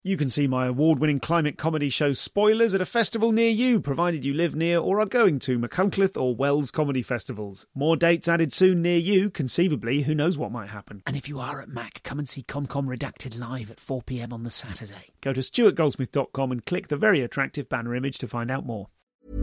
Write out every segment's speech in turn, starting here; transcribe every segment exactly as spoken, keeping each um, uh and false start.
You can see my award-winning climate comedy show Spoilers at a festival near you, provided you live near or are going to Machynlleth or Wells comedy festivals. More dates added soon near you. Conceivably, who knows what might happen. And if you are at Mac, come and see ComCom Redacted live at four p m on the Saturday. Go to stuart goldsmith dot com and click the very attractive banner image to find out more.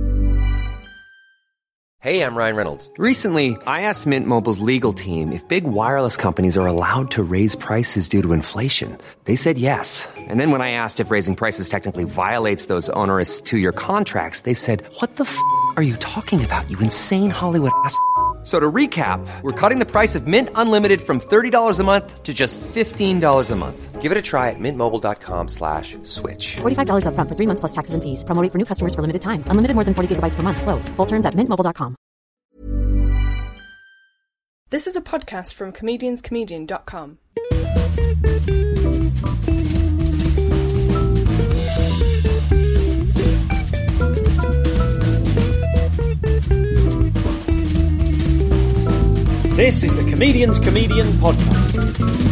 Hey, I'm Ryan Reynolds. Recently, I asked Mint Mobile's legal team if big wireless companies are allowed to raise prices due to inflation. They said yes. And then when I asked if raising prices technically violates those onerous two-year contracts, they said, what the f*** are you talking about, you insane Hollywood ass f- So to recap, we're cutting the price of Mint Unlimited from thirty dollars a month to just fifteen dollars a month. Give it a try at mintmobile.com slash switch. forty-five dollars up front for three months plus taxes and fees. Promo rate for new customers for limited time. Unlimited more than forty gigabytes per month. Slows full terms at mint mobile dot com. This is a podcast from comedians comedian dot com. This is the Comedians Comedian Podcast.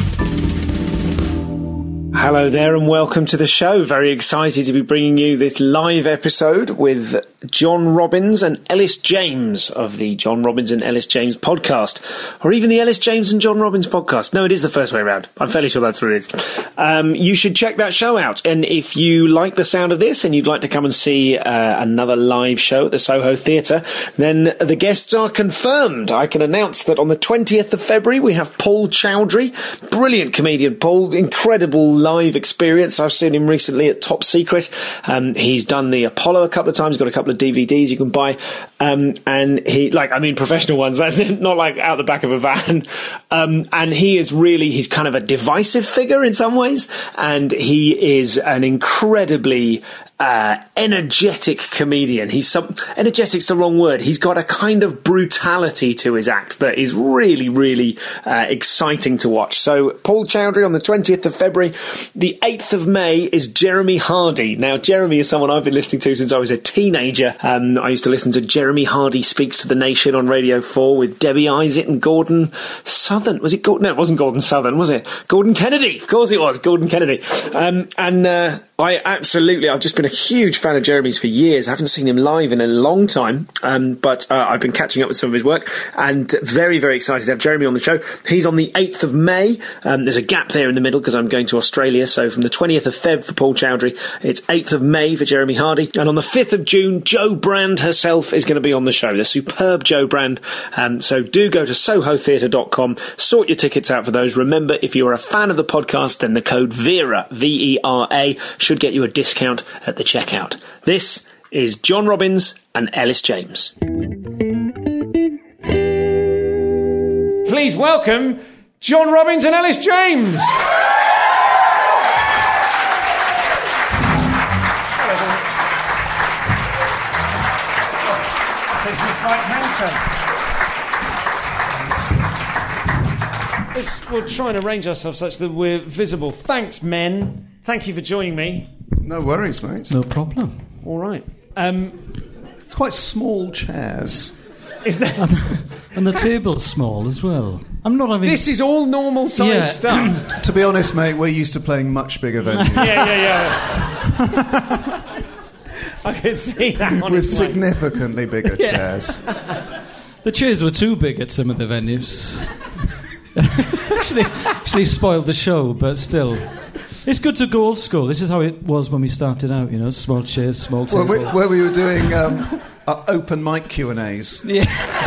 Hello there and welcome to the show. Very excited to be bringing you this live episode with John Robins and Ellis James of the John Robins and Ellis James podcast, or even the Ellis James and John Robins podcast. No, it is the first way around. I'm fairly sure that's what it is. Um, you should check that show out. And if you like the sound of this and you'd like to come and see uh, another live show at the Soho Theatre, then the guests are confirmed. I can announce that on the twentieth of February we have Paul Chowdhury, brilliant comedian Paul, incredible live experience. I've seen him recently at Top Secret. Um, he's done the Apollo a couple of times, got a couple of D V Ds you can buy. Um, and he, like, I mean, professional ones, that's not like out the back of a van. Um, and he is really, he's kind of a divisive figure in some ways. And he is an incredibly uh, energetic comedian. He's some, energetic's the wrong word. He's got a kind of brutality to his act that is really, really uh, exciting to watch. So Paul Chowdhury on the twentieth of February. The eighth of May is Jeremy Hardy. Now, Jeremy is someone I've been listening to since I was a teenager. Um, I used to listen to Jeremy Hardy Speaks to the Nation on Radio four with Debbie Isaac and Gordon Southern. Was it Gordon? No, it wasn't Gordon Southern, was it? Gordon Kennedy. Of course it was, Gordon Kennedy. Um, and uh, I absolutely, I've just been a huge fan of Jeremy's for years. I haven't seen him live in a long time, um, but uh, I've been catching up with some of his work and very, very excited to have Jeremy on the show. He's on the eighth of May. Um, there's a gap there in the middle because I'm going to Australia. So from the twentieth of Feb for Paul Chowdhury, it's eighth of May for Jeremy Hardy. And on the fifth of June, Jo Brand herself is going to be on the show, the superb Jo Brand. Um, so do go to soho theatre dot com, sort your tickets out for those. Remember, if you're a fan of the podcast, then the code VERA, V E R A, should get you a discount at the checkout. This is John Robins and Ellis James. Please welcome John Robins and Ellis James. It's, we'll try and arrange ourselves such that we're visible. Thanks, men. Thank you for joining me. No worries, mate. No problem. All right. Um, it's quite small chairs. Is that? And, and the table's small as well. I'm not having... This is all normal size yeah. stuff. To be honest, mate, we're used to playing much bigger venues. yeah, yeah, yeah. I can see that on with significantly bigger yeah. chairs. The chairs were too big at some of the venues. actually, actually spoiled the show, but still. It's good to go old school. This is how it was when we started out, you know, small chairs, small table. Well, we, where we were doing um, uh, open mic Q and A's. Yeah.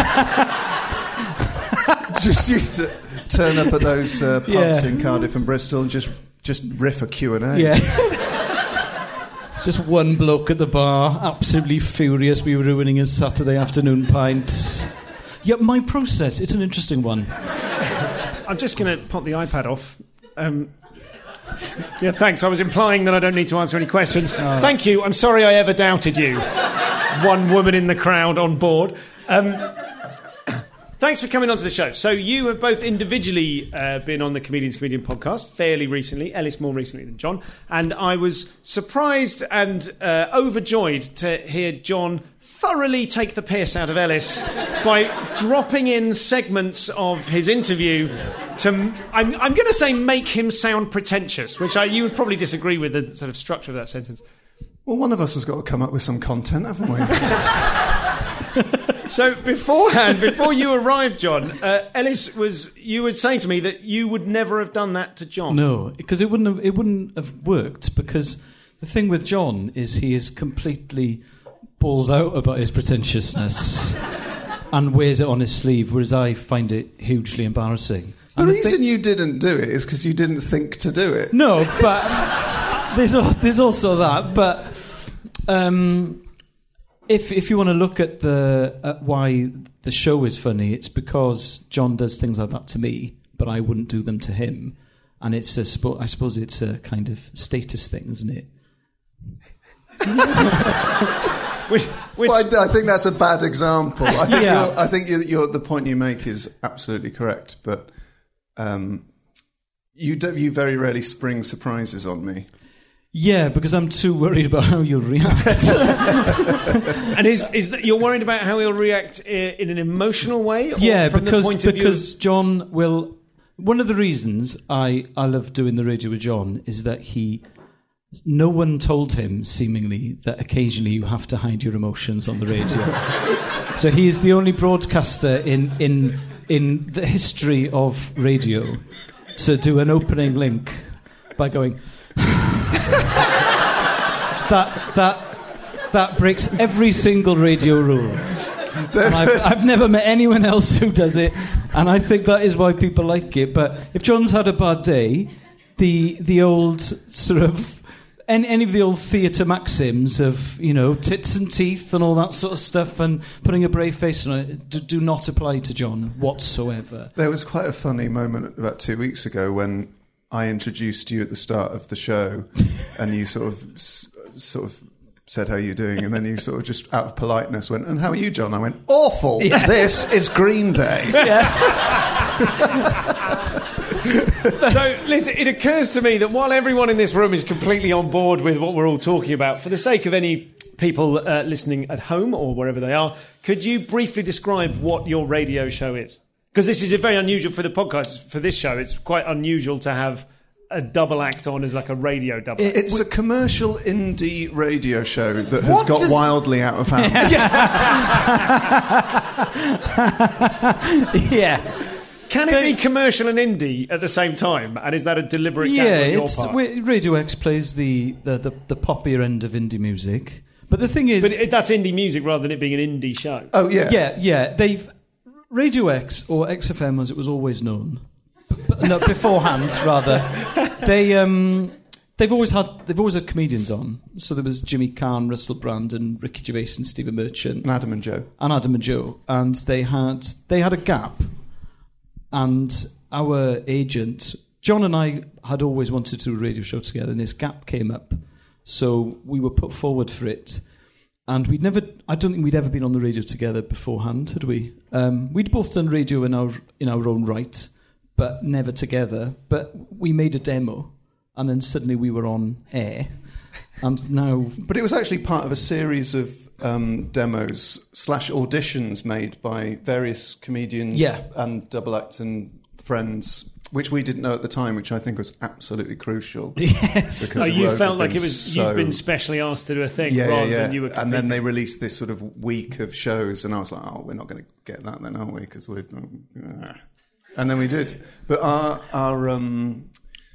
Just used to turn up at those uh, pubs yeah. in Cardiff and Bristol and just, just riff a Q and A. Yeah. Just one bloke at the bar, absolutely furious we were ruining his Saturday afternoon pint. Yeah, my process, it's an interesting one. I'm just going to pop the iPad off. Um, yeah, thanks. I was implying that I don't need to answer any questions. Oh. Thank you. I'm sorry I ever doubted you. One woman in the crowd on board. Um, thanks for coming onto the show. So you have both individually uh, been on the Comedians Comedian podcast fairly recently, Ellis more recently than John, and I was surprised and uh, overjoyed to hear John thoroughly take the piss out of Ellis by dropping in segments of his interview to, I'm, I'm going to say, make him sound pretentious, which I, you would probably disagree with the sort of structure of that sentence. Well, one of us has got to come up with some content, haven't we? So beforehand, before you arrived, John, uh, Ellis was. You were saying to me that you would never have done that to John. No, because it wouldn't have. It wouldn't have worked. Because the thing with John is he is completely balls out about his pretentiousness and wears it on his sleeve, whereas I find it hugely embarrassing. The and reason the thi- you didn't do it is because you didn't think to do it. No, but there's al- there's also that. But um, if if you want to look at the at why the show is funny, it's because John does things like that to me, but I wouldn't do them to him, and it's a spo- I suppose it's a kind of status thing, isn't it? Which, which Well, I, I think that's a bad example. I think, Yeah. you're, I think you're, you're, the point you make is absolutely correct, but um, you do, you very rarely spring surprises on me. Yeah, because I'm too worried about how you'll react. and is is that you're worried about how he'll react i- in an emotional way? Or yeah, from because the point of because view John will. One of the reasons I I love doing the radio with John is that he. No one told him, seemingly, that occasionally you have to hide your emotions on the radio. So he is the only broadcaster in in in the history of radio to do an opening link by going. that that that breaks every single radio rule. And I've, I've never met anyone else who does it, and I think that is why people like it. But if John's had a bad day, the the old sort of. Any, any of the old theatre maxims of, you know, tits and teeth and all that sort of stuff and putting a brave face on it do, do not apply to John whatsoever. There was quite a funny moment about two weeks ago when I introduced you at the start of the show and you sort of s- sort of said how you're doing, and then you sort of just out of politeness went, and how are you, John? I went, awful. Yeah. This is Green Day. Yeah. So, listen, it occurs to me that while everyone in this room is completely on board with what we're all talking about, for the sake of any people uh, listening at home or wherever they are, could you briefly describe what your radio show is? Because this is a very unusual for the podcast, for this show. It's quite unusual to have a double act on as like a radio double act. It's a commercial indie radio show that has What got does- wildly out of hand. Yeah. Can it be commercial and indie at the same time? And is that a deliberate Yeah, gag on your it's, part? we- Radio X plays the, the, the, the poppier end of indie music. But the thing is... But it, that's indie music rather than it being an indie show. Oh, yeah. Yeah, yeah. They've Radio X, or X F M as it was always known, but, no, beforehand rather. They um, they've always had they've always had comedians on. So there was Jimmy Carr, Russell Brand, and Ricky Gervais and Stephen Merchant, And Adam and Joe. and Adam and Joe, and they had they had a gap. And our agent John and I had always wanted to do a radio show together, and this gap came up, so we were put forward for it. And we'd never, I don't think we'd ever been on the radio together beforehand, had we? Um, we'd both done radio in our in our own right, but never together. But we made a demo, and then suddenly we were on air. And now... But it was actually part of a series of um, demos slash auditions made by various comedians Yeah. and double acts and friends, which we didn't know at the time, which I think was absolutely crucial. Yes. Because Oh, it you would felt have like been it was so- you'd been specially asked to do a thing yeah, rather yeah, yeah. than you were And then competing. they released this sort of week of shows, and I was like, oh, we're not going to get that then, are we? Because we're... Uh. And then we did. But our... our um,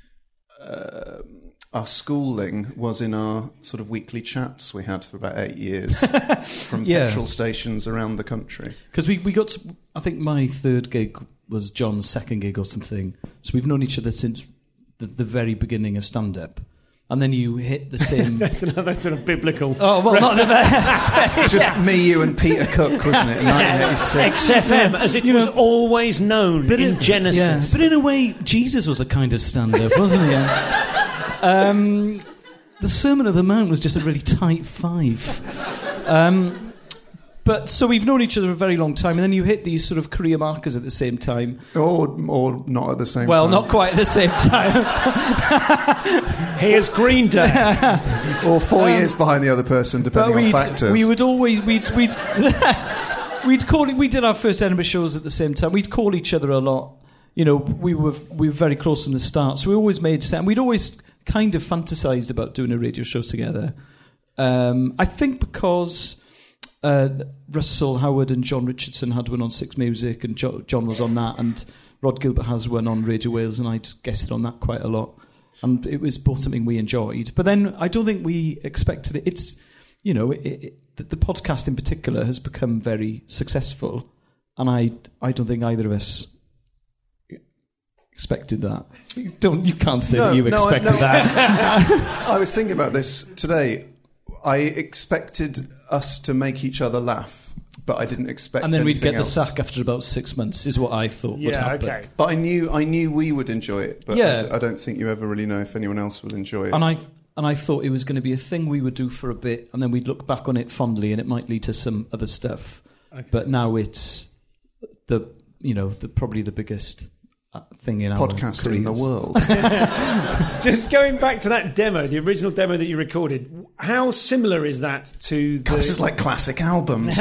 uh, Our schooling was in our sort of weekly chats we had for about eight years from Yeah. petrol stations around the country. Because we, we got to, I think my third gig was John's second gig or something. So we've known each other since the, the very beginning of stand-up. And then you hit the same... That's another sort of biblical... Oh, well, not never. It's just me, you and Peter Cook, wasn't it, in nineteen eighty-six? X F M, as it You was know, always known in in- Genesis. Yeah, but in a way, Jesus was a kind of stand-up, wasn't he? Um, the Sermon of the Mount was just a really tight five. Um, But so we've known each other a very long time, and then you hit these sort of career markers at the same time. Or, or not at the same well, time. Well, not quite at the same time. Here's Green Day. Or four um, years behind the other person, depending on factors. We would always... We'd, we'd, we'd call it, we did our first Edinburgh shows at the same time. We'd call each other a lot. You know, we were we were very close from the start, so we always made sense. We'd always kind of fantasised about doing a radio show together. Um, I think because... Uh, Russell Howard and John Richardson had one on Six Music, and jo- John was on that, and Rod Gilbert has one on Radio Wales, and I'd guested on that quite a lot, and it was both something we enjoyed. But then I don't think we expected it. It's, you know, it, it, the, the podcast in particular has become very successful, and I I don't think either of us expected that. You don't you can't say no, that you no, expected no. that. I was thinking about this today. I expected us to make each other laugh, but I didn't expect. And then we'd get else. the sack after about six months, is what I thought yeah, would happen. Okay. But I knew, I knew we would enjoy it. But yeah. I, I don't think you ever really know if anyone else would enjoy it. And I and I thought it was going to be a thing we would do for a bit, and then we'd look back on it fondly, and it might lead to some other stuff. Okay. But now it's the you know the probably the biggest thing in our podcast careers. in the world. Just going back to that demo, the original demo that you recorded, how similar is that to the... God, this is like classic albums.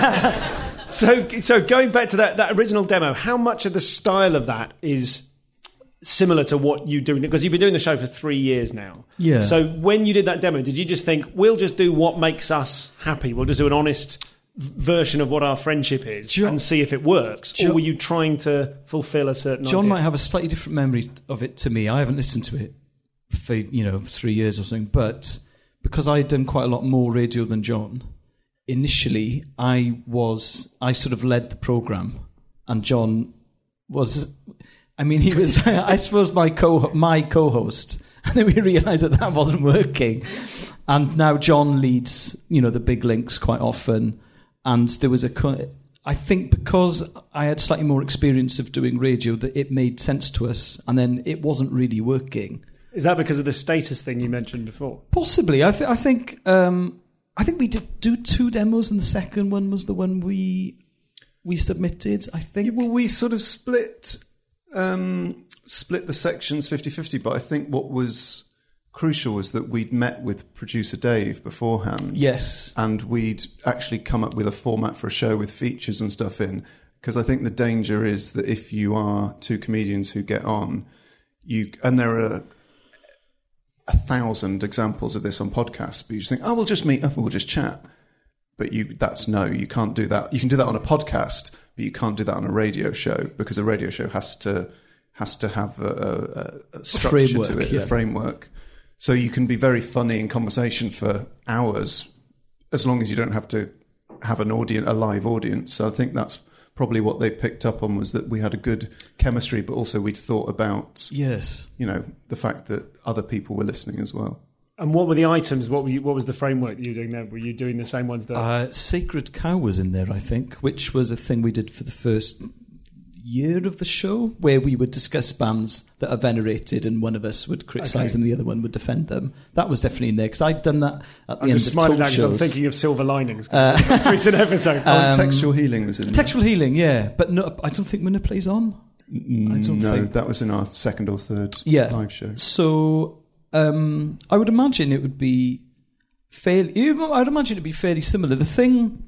so so going back to that, that original demo, how much of the style of that is similar to what you do? Because you've been doing the show for three years now. Yeah. So when you did that demo, did you just think, we'll just do what makes us happy, we'll just do an honest version of what our friendship is John, and see if it works, John, or were you trying to fulfill a certain John idea? Might have a slightly different memory of it to me. I haven't listened to it for you know three years or something, but because I had done quite a lot more radio than John, initially I was I sort of led the programme, and John was I mean he was I suppose my co my co-host, and then we realised that that wasn't working, and now John leads you know the big links quite often. And there was a, I think because I had slightly more experience of doing radio, that it made sense to us, and then it wasn't really working. Is that because of the status thing you mentioned before? Possibly. I, th- I think. Um, I think we did do two demos, and the second one was the one we we submitted. I think. Yeah, well, we sort of split um, split the sections fifty-fifty, but I think what was crucial was that we'd met with producer Dave beforehand. Yes. And we'd actually come up with a format for a show with features and stuff in. Because I think the danger is that if you are two comedians who get on, you and there are a thousand examples of this on podcasts, but you just think, oh, we'll just meet up and we'll just chat. But you that's no, you can't do that. You can do that on a podcast, but you can't do that on a radio show, because a radio show has to has to have a, a, a structure a framework, to it, yeah. a framework. So you can be very funny in conversation for hours, as long as you don't have to have an audience, a live audience. So I think that's probably what they picked up on, was that we had a good chemistry, but also we'd thought about, yes, you know, the fact that other people were listening as well. And what were the items? What were you, what was the framework that you were doing there? Were you doing the same ones that... Uh, Sacred Cow was in there, I think, which was a thing we did for the first year of the show, where we would discuss bands that are venerated, and one of us would criticise okay. them, the other one would defend them. That was definitely in there, because I'd done that at the I'm end just of smiling talk now shows. I'm thinking of Silver Linings, uh, the most recent episode. Oh, Um, Textual Healing was in there. Textual Healing, yeah, but no, I don't think Winner plays on. I don't no, think. that was in our second or third Yeah. live show. So um, I would imagine it would be fairly. I'd imagine it'd be fairly similar. The thing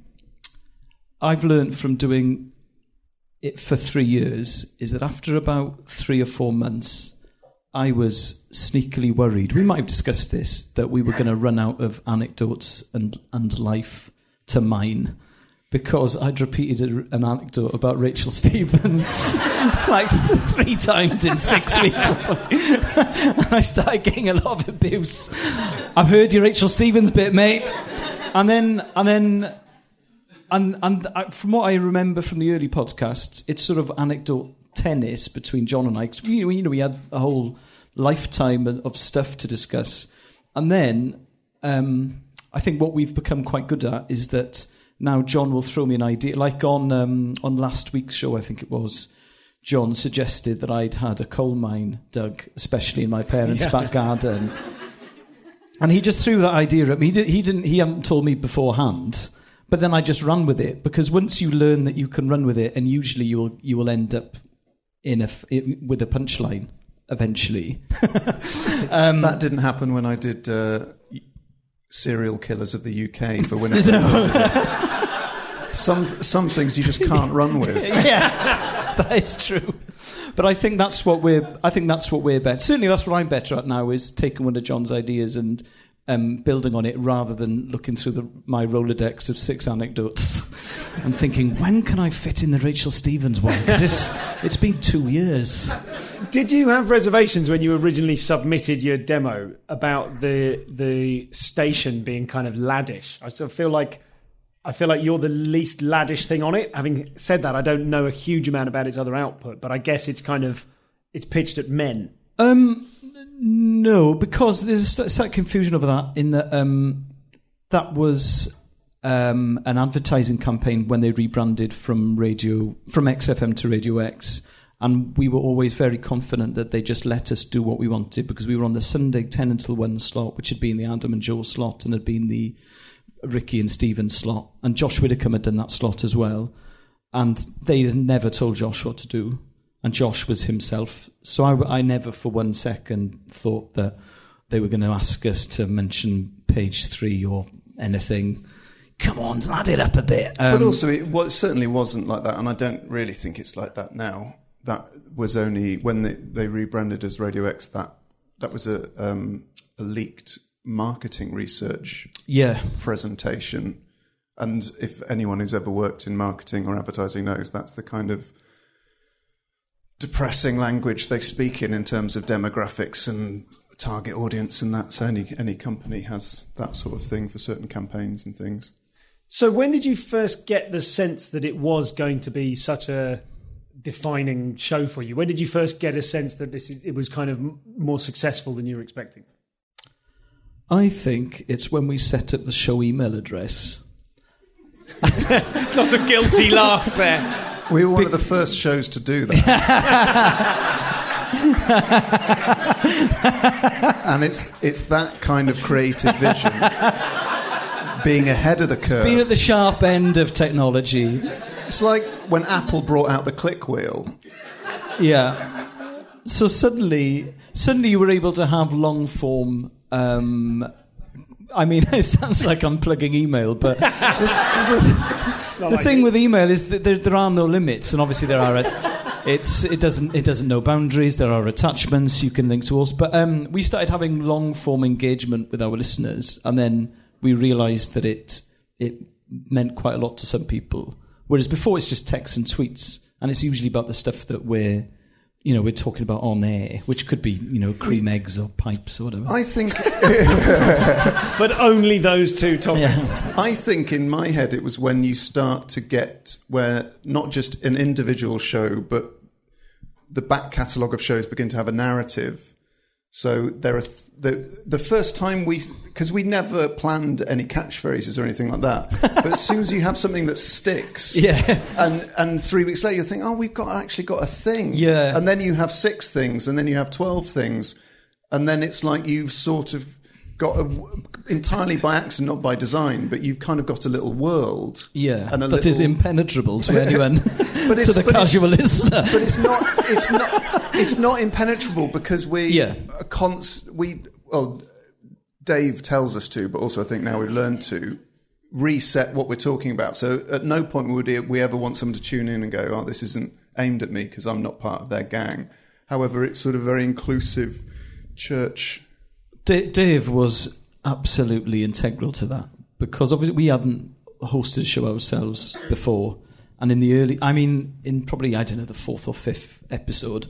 I've learned from doing it for three years is that after about three or four months, I was sneakily worried. We might have discussed this, that we were going to run out of anecdotes and and life to mine, because I'd repeated a, an anecdote about Rachel Stevens like three times in six weeks or something. And I started getting a lot of abuse. I've heard your Rachel Stevens bit, mate. And then, and then, and and I, from what I remember from the early podcasts, it's sort of anecdote tennis between John and I. 'Cause we, you know, we had a whole lifetime of stuff to discuss. And then um, I think what we've become quite good at is that now John will throw me an idea. Like on um, on last week's show, I think it was, John suggested that I'd had a coal mine dug, especially in my parents' yeah. back garden. And he just threw that idea at me. He, did, he didn't. He hadn't told me beforehand. But then I just run with it, because once you learn that you can run with it, and usually you will you will end up in a it, with a punchline eventually. um, that didn't happen when I did uh, Serial Killers of the U K for Winner. some some things you just can't run with. Yeah, that is true. But I think that's what we're. I think that's what we're better. Certainly, that's what I'm better at now, is taking one of John's ideas and um, building on it, rather than looking through the, my Rolodex of six anecdotes and thinking, when can I fit in the Rachel Stevens one? Because it's, it's been two years. Did you have reservations when you originally submitted your demo about the the station being kind of laddish? I sort of feel like I feel like you're the least laddish thing on it. Having said that, I don't know a huge amount about its other output, but I guess it's kind of it's pitched at men. Um, no, because there's a slight confusion over that. In that, um, that was um, an advertising campaign when they rebranded from radio from X F M to Radio X, and we were always very confident that they just let us do what we wanted, because we were on the Sunday ten until one slot, which had been the Adam and Joe slot, and had been the Ricky and Stephen slot, and Josh Widdicombe had done that slot as well, and they never told Josh what to do, and Josh was himself, so I, I never for one second thought that they were going to ask us to mention page three or anything. Come on, lad it up a bit. Um, but also it was, certainly wasn't like that, and I don't really think it's like that now. That was only when they, they rebranded as Radio X, that that was a, um, a leaked marketing research yeah. presentation, and if anyone who's ever worked in marketing or advertising knows, that's the kind of depressing language they speak in in terms of demographics and target audience, and that. So any any company has that sort of thing for certain campaigns and things. So when did you first get the sense that it was going to be such a defining show for you? When did you first get a sense that this is, it was kind of more successful than you were expecting? I think it's when we set up the show email address. Lots of guilty laughs there. We were one Be- of the first shows to do that. And it's it's that kind of creative vision, being ahead of the curve. Being at the sharp end of technology. It's like when Apple brought out the click wheel. Yeah. So suddenly, suddenly you were able to have long form. Um, I mean, it sounds like I'm plugging email, but the, the, the like thing it. with email is that there, there are no limits, and obviously there are. A, it's it doesn't it doesn't know boundaries. There are attachments you can link to us. But um, we started having long form engagement with our listeners, and then we realised that it it meant quite a lot to some people. Whereas before it's just texts and tweets, and it's usually about the stuff that we're. You know, we're talking about on air, which could be, you know, cream eggs or pipes or whatever. I think... But only those two topics. Yeah. I think in my head it was when you start to get where not just an individual show, but the back catalogue of shows begin to have a narrative. So there are th- the the first time we... Because we never planned any catchphrases or anything like that. But as soon as you have something that sticks... Yeah. And and three weeks later you think, oh, we've got actually got a thing. Yeah. And then you have six things, and then you have twelve things. And then it's like you've sort of got a, entirely by accident, not by design, but you've kind of got a little world. Yeah, and a that little, is impenetrable to anyone, but to the but casual listener. But it's not. It's not. It's not impenetrable because we. Yeah. Are const, we. Well, Dave tells us to, but also I think now we've learned to reset what we're talking about. So at no point would we ever want someone to tune in and go, "Oh, this isn't aimed at me because I'm not part of their gang." However, it's sort of very inclusive church. D- Dave was absolutely integral to that, because obviously we hadn't hosted a show ourselves before, and in the early, I mean, in probably, I don't know, the fourth or fifth episode,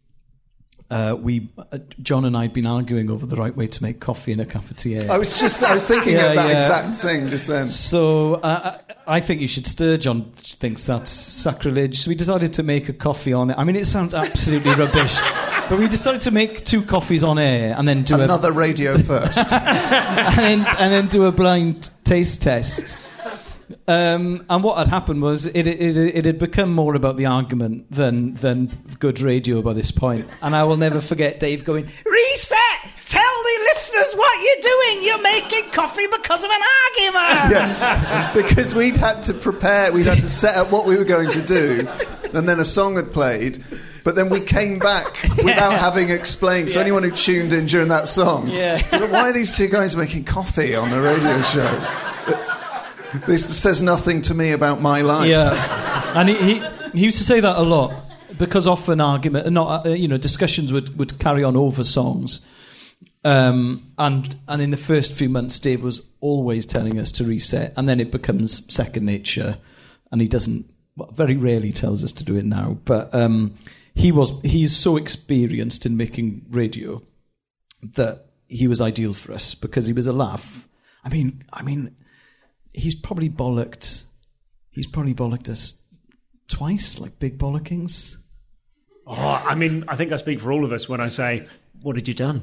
uh, we, uh, John and I had been arguing over the right way to make coffee in a cafetiere. I was just, I was thinking yeah, of that yeah. exact thing just then. So uh, I think you should stir. John thinks that's sacrilege. So we decided to make a coffee on it. I mean, it sounds absolutely rubbish. But we decided to make two coffees on air and then do another a, radio first, and, then, and then do a blind taste test. Um, and what had happened was it, it it had become more about the argument than than good radio by this point. And I will never forget Dave going, "Reset! Tell the listeners what you're doing mean you're making coffee because of an argument? Yeah, because we'd had to prepare, we'd had to set up what we were going to do, and then a song had played, but then we came back without having explained. So Yeah. anyone who tuned in during that song, Yeah. thought, why are these two guys making coffee on a radio show? This says nothing to me about my life. Yeah, and he, he he used to say that a lot because often argument, not uh, you know, discussions would, would carry on over songs, um, and and in the first few months, Dave was always telling us to reset, and then it becomes second nature, and he doesn't well, very rarely tells us to do it now, but um, he was he's so experienced in making radio that he was ideal for us because he was a laugh. I mean, I mean. He's probably bollocked. He's probably bollocked us twice, like big bollockings. Oh, I mean, I think I speak for all of us when I say, "What had you done?"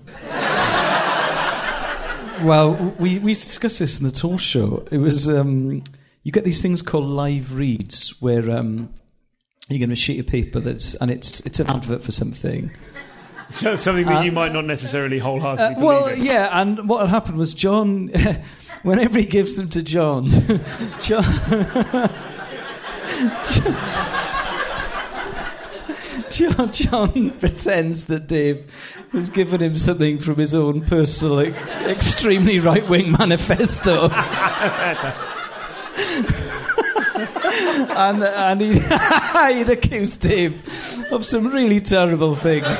Well, we we discussed this in the talk show. It was um, you get these things called live reads where um, you get a sheet of paper that's and it's it's an advert for something. So something that Uh, you might not necessarily wholeheartedly Uh, well, believe in. yeah, and what had happened was John, whenever he gives them to John, John, John, John pretends that Dave has given him something from his own personal, like, extremely right-wing manifesto. and and he, he'd accused Dave of some really terrible things.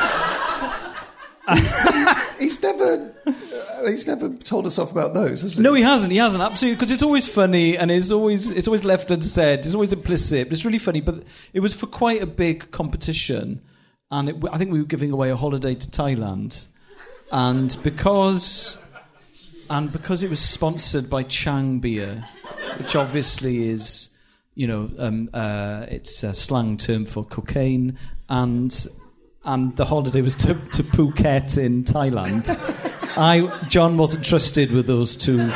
He's never, uh, he's never told us off about those, has he? No, he hasn't. He hasn't absolutely because it's always funny and it's always it's always left unsaid. It's always implicit. It's really funny, but it was for quite a big competition, and it, I think we were giving away a holiday to Thailand, and because and because it was sponsored by Chang Beer, which obviously is, you know, um, uh, it's a slang term for cocaine, and. And the holiday was to, to Phuket in Thailand. I, John wasn't trusted with those two.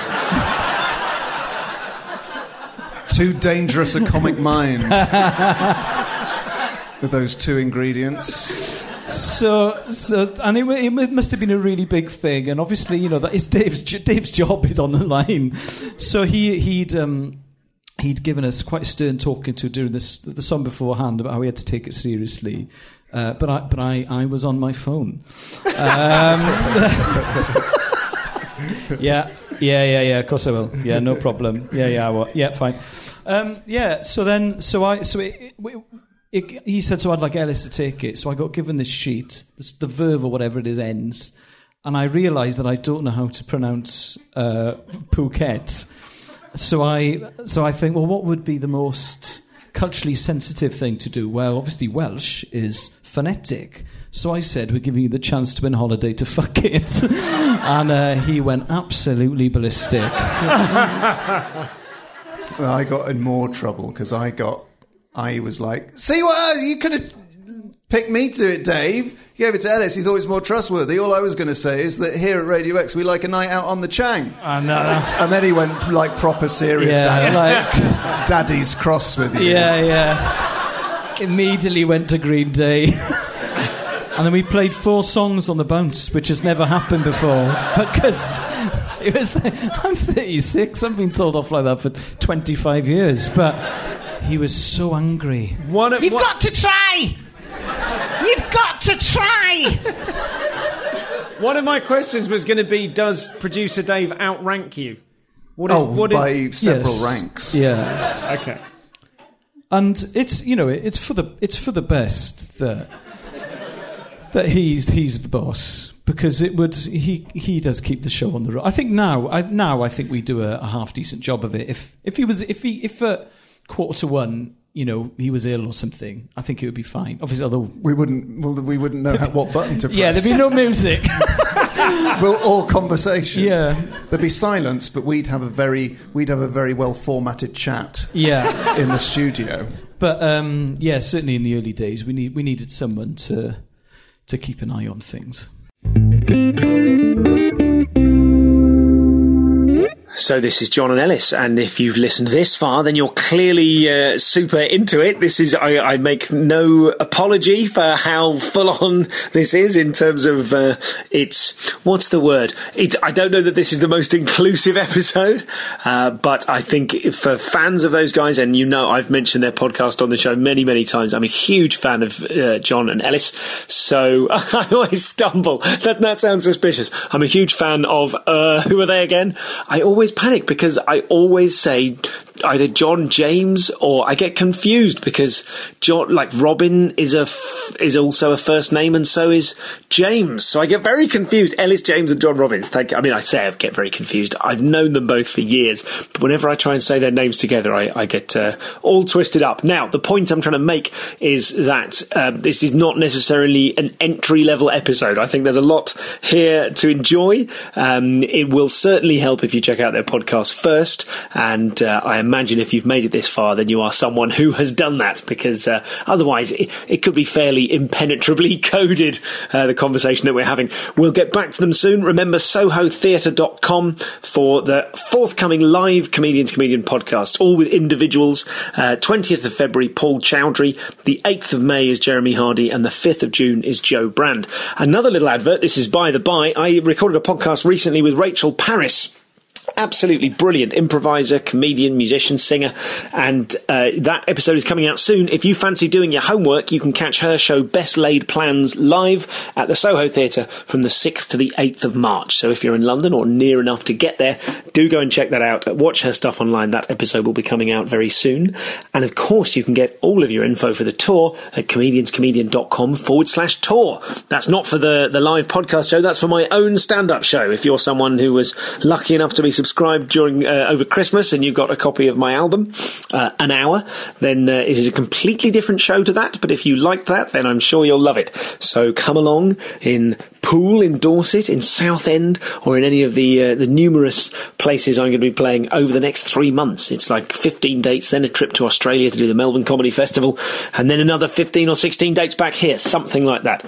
Too dangerous a comic mind with those two ingredients. So, so, and it, it must have been a really big thing. And obviously, you know, that is Dave's Dave's job is on the line. So he he'd um, he'd given us quite a stern talking to during this the song beforehand about how we had to take it seriously. Uh, but I, but I, I was on my phone. Um, yeah, yeah, yeah, yeah. Of course I will. Yeah, no problem. Yeah, yeah, I will. Yeah, fine. Um, yeah. So then, so I, so it, it, it, he said, so I'd like Ellis to take it. So I got given this sheet, this, the verb or whatever it is ends, and I realised that I don't know how to pronounce uh, Phuket. So I, so I think, well, what would be the most culturally sensitive thing to do? Well, obviously Welsh is phonetic. So I said, we're giving you the chance to win holiday to fuck it. And uh, he went absolutely ballistic. I got in more trouble because I got, I was like, see what, you could have picked me to it, Dave. He gave it to Ellis. He thought it was more trustworthy. All I was going to say is that here at Radio X, we like a night out on the Chang. And, uh, And then he went like proper serious. yeah, Daddy. like, Daddy's cross with you. yeah, yeah. Immediately went to Green Day. And then we played four songs on the bounce, which has never happened before. Because it was, I'm thirty-six. I've been told off like that for twenty-five years. But he was so angry. One of, You've one- got to try! You've got to try! One of my questions was going to be, does producer Dave outrank you? What is, Oh, what is, by several Yes. ranks. Yeah. Okay. And it's, you know, it's for the it's for the best that that he's he's the boss, because it would he he does keep the show on the road. I think now I now I think we do a, a half decent job of it. If if he was if he if at quarter to one, you know, he was ill or something, I think it would be fine. Obviously, although We wouldn't. Well, we wouldn't know how, what button to press. yeah, there'd be no music. Well, or conversation. Yeah. There'd be silence, but we'd have a very we'd have a very well formatted chat Yeah. in the studio. But um, yeah, certainly in the early days, we need we needed someone to to keep an eye on things. So this is John and Ellis, and if you've listened this far, then you're clearly uh, super into it. This is, I, I make no apology for how full on this is in terms of uh, it's, what's the word? It, I don't know that this is the most inclusive episode, uh, but I think for fans of those guys, and you know I've mentioned their podcast on the show many, many times, I'm a huge fan of uh, John and Ellis, so I always stumble. That, that sounds suspicious. I'm a huge fan of, uh, who are they again? I always panic because I always say either John James or I get confused because John, like Robin is a f- is also a first name and so is James. So I get very confused. Ellis James and John Robbins. Thank you. I mean, I say I get very confused. I've known them both for years, but whenever I try and say their names together, I, I get uh, all twisted up. Now, the point I'm trying to make is that uh, this is not necessarily an entry level episode. I think there's a lot here to enjoy. Um, it will certainly help if you check out their podcast first, and uh, I imagine if you've made it this far, then you are someone who has done that, because uh, otherwise it, it could be fairly impenetrably coded, uh, the conversation that we're having. We'll get back to them soon. Remember soho theatre dot com for the forthcoming live Comedians Comedian podcast, all with individuals. uh, twentieth of February, Paul Chowdhury. The eighth of May is Jeremy Hardy, and the fifth of June is Joe Brand. Another little advert, this is by the by. I recorded a podcast recently with Rachel Parris. Absolutely brilliant improviser, comedian, musician, singer, and uh, that episode is coming out soon. If you fancy doing your homework, you can catch her show Best Laid Plans live at the Soho Theatre from the sixth to the eighth of March. So if you're in London or near enough to get there, do go and check that out. Watch her stuff online. That episode will be coming out very soon. And of course, you can get all of your info for the tour at comedianscomedian.com forward slash tour. That's not for the, the live podcast show. That's for my own stand-up show. If you're someone who was lucky enough to be subscribed during uh, over Christmas and you got a copy of my album, uh, An Hour, then uh, it is a completely different show to that. But if you like that, then I'm sure you'll love it. So come along in Poole, in Dorset, in Southend, or in any of the uh, the numerous places I'm going to be playing over the next three months. It's like fifteen dates, then a trip to Australia to do the Melbourne Comedy Festival, and then another fifteen or sixteen dates back here, something like that.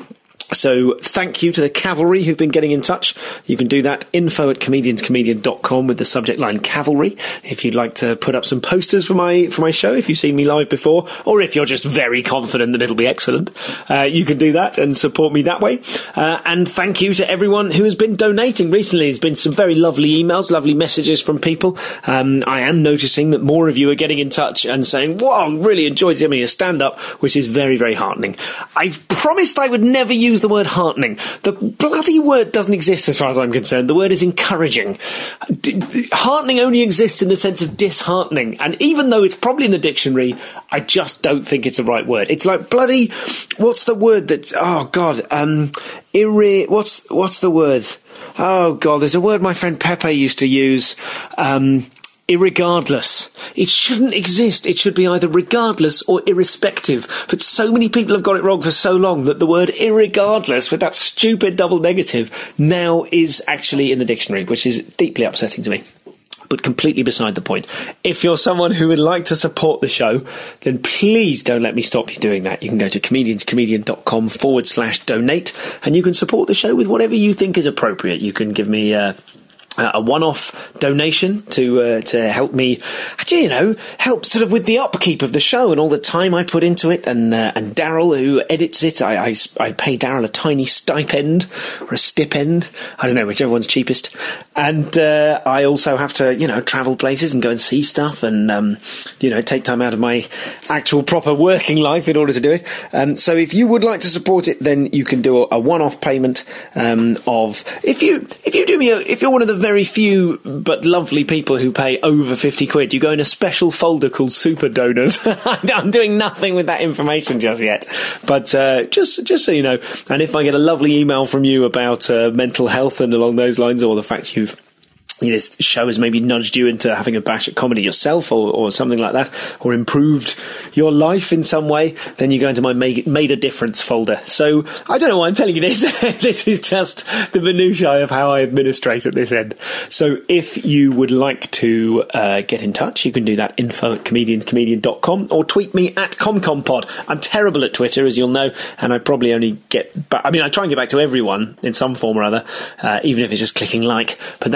So thank you to the Cavalry who've been getting in touch. You can do that, info at comedianscomedian dot com with the subject line Cavalry, if you'd like to put up some posters for my for my show, if you've seen me live before, or if you're just very confident that it'll be excellent. Uh, you can do that and support me that way. Uh, and thank you to everyone who has been donating recently. There's been some very lovely emails, lovely messages from people. Um, I am noticing that more of you are getting in touch and saying, wow, really enjoyed seeing your stand-up, which is very, very heartening. I promised I would never use the word heartening. The bloody word doesn't exist as far as I'm concerned. The word is encouraging. D- heartening only exists in the sense of disheartening, and even though it's probably in the dictionary, I just don't think it's the right word. It's like bloody, what's the word that, oh god, um, irre, what's, what's the word? Oh god, there's a word my friend Pepe used to use, um, irregardless. It shouldn't exist. It should be either regardless or irrespective. But so many people have got it wrong for so long that the word irregardless, with that stupid double negative, now is actually in the dictionary, which is deeply upsetting to me. But completely beside the point. If you're someone who would like to support the show, then please don't let me stop you doing that. You can go to comedianscomedian.com forward slash donate, and you can support the show with whatever you think is appropriate. You can give me uh, a one-off donation to uh, to help me, you know, help sort of with the upkeep of the show and all the time I put into it. And uh, and Daryl, who edits it, I, I, I pay Daryl a tiny stipend or a stipend, I don't know, whichever one's cheapest. And uh, I also have to, you know, travel places and go and see stuff and, um, you know, take time out of my actual proper working life in order to do it. Um, so if you would like to support it, then you can do a, a one-off payment um, of, if you if you do me a, if you're one of the very few but lovely people who pay over fifty quid, you go in a special folder called Super Donors. I'm doing nothing with that information just yet, but uh, just just so you know. And if I get a lovely email from you about uh, mental health and along those lines, or the fact you've You know, this show has maybe nudged you into having a bash at comedy yourself, or, or something like that, or improved your life in some way, then you go into my made, made a difference folder. So I don't know why I'm telling you this. This is just the minutiae of how I administrate at this end. So if you would like to uh, get in touch, you can do that, info at comedianscomedian dot com, or tweet me at ComComPod. I'm terrible at Twitter, as you'll know, and I probably only get back, I mean, I try and get back to everyone in some form or other, uh, even if it's just clicking like, but that probably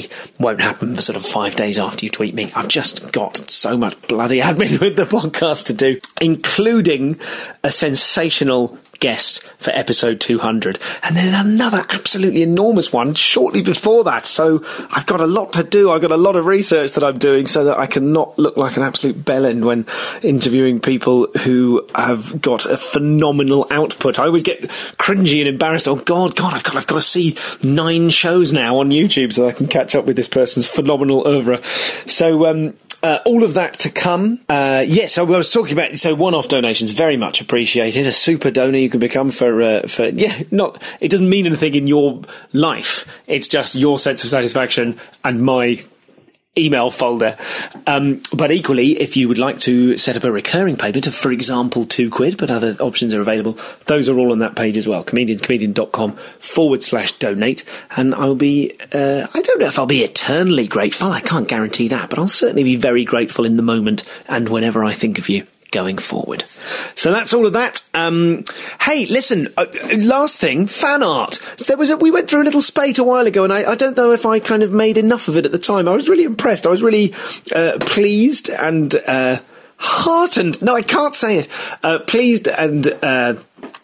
obviously won't happen for sort of five days after you tweet me. I've just got so much bloody admin with the podcast to do, including a sensational guest for episode two hundred, and then another absolutely enormous one shortly before that. So I've got a lot to do. I've got a lot of research that I'm doing so that I can not look like an absolute bellend when interviewing people who have got a phenomenal output. I always get cringy and embarrassed. Oh God, God, I've got, I've got to see nine shows now on YouTube so that I can catch up with this person's phenomenal oeuvre. So, um, Uh, all of that to come. Uh, yes, I was talking about, so one-off donations, very much appreciated. A super donor you can become for, uh, for, yeah, not, it doesn't mean anything in your life. It's just your sense of satisfaction and my email folder. Um, but equally, if you would like to set up a recurring payment of, for example, two quid, but other options are available, those are all on that page as well. comedianscomedian.com forward slash donate. And I'll be, uh, I don't know if I'll be eternally grateful. I can't guarantee that, but I'll certainly be very grateful in the moment and whenever I think of you going forward. So that's all of that. Um, hey, listen, uh, last thing, fan art. So there was a, we went through a little spate a while ago, and I, I don't know if I kind of made enough of it at the time. I was really impressed. I was really uh, pleased and uh, heartened. No, I can't say it. Uh, pleased and uh,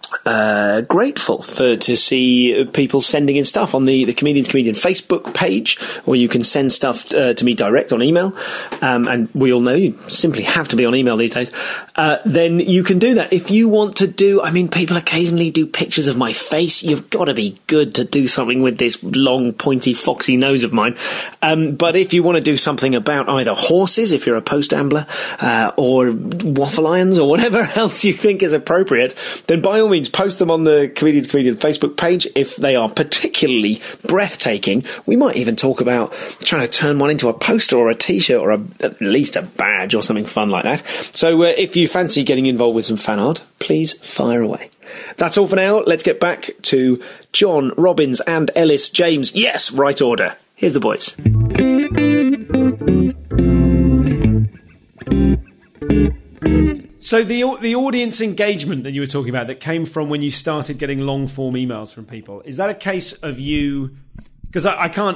uh, grateful for to see people sending in stuff on the, the Comedians Comedian Facebook page, or you can send stuff uh, to me direct on email. Um, and we all know you simply have to be on email these days. Uh, then you can do that. If you want to do, I mean, people occasionally do pictures of my face. You've got to be good to do something with this long, pointy, foxy nose of mine. Um, but if you want to do something about either horses, if you're a post ambler, uh, or waffle irons, or whatever else you think is appropriate, then by all means, post them on the Comedians Comedian Facebook page. If they are particularly breathtaking, we might even talk about trying to turn one into a poster or a t-shirt or a, at least a badge or something fun like that. So uh, if you fancy getting involved with some fan art, please fire away. That's all for now. Let's get back to John Robbins and Ellis James. Yes, right order. Here's the boys. So the the audience engagement that you were talking about that came from when you started getting long form emails from people, is that a case of you? Because I, I can't.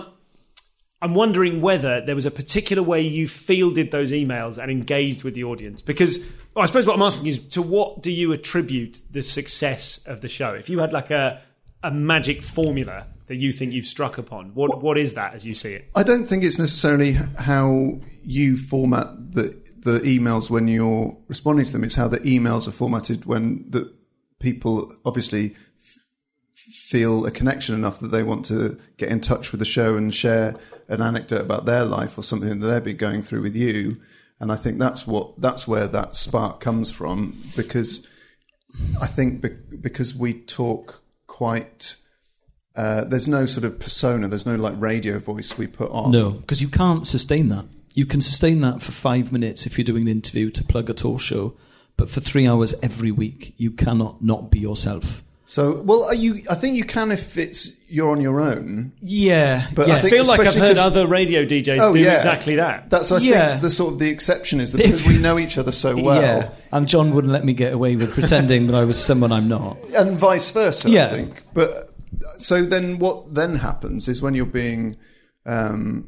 I'm wondering whether there was a particular way you fielded those emails and engaged with the audience. Because well, I suppose what I'm asking is, to what do you attribute the success of the show? If you had like a a magic formula that you think you've struck upon, what what is that as you see it? I don't think it's necessarily how you format the the emails when you're responding to them. It's how the emails are formatted when the people obviously f- feel a connection enough that they want to get in touch with the show and share an anecdote about their life or something that they've been going through with you. And I think that's what that's where that spark comes from, because I think be- because we talk quite uh, there's no sort of persona, there's no like radio voice we put on. No, because you can't sustain that. You can sustain that for five minutes if you're doing an interview to plug a talk show, but for three hours every week, you cannot not be yourself. So, well, are you? I think you can if it's you're on your own. Yeah, but yeah. I, think I feel like I've heard 'cause, other radio D Js oh, do yeah. exactly that. That's I Yeah. think the sort of the exception is that because we know each other so well, Yeah, and John wouldn't let me get away with pretending that I was someone I'm not. and vice versa. Yeah. I think. But so then, what then happens is when you're being um,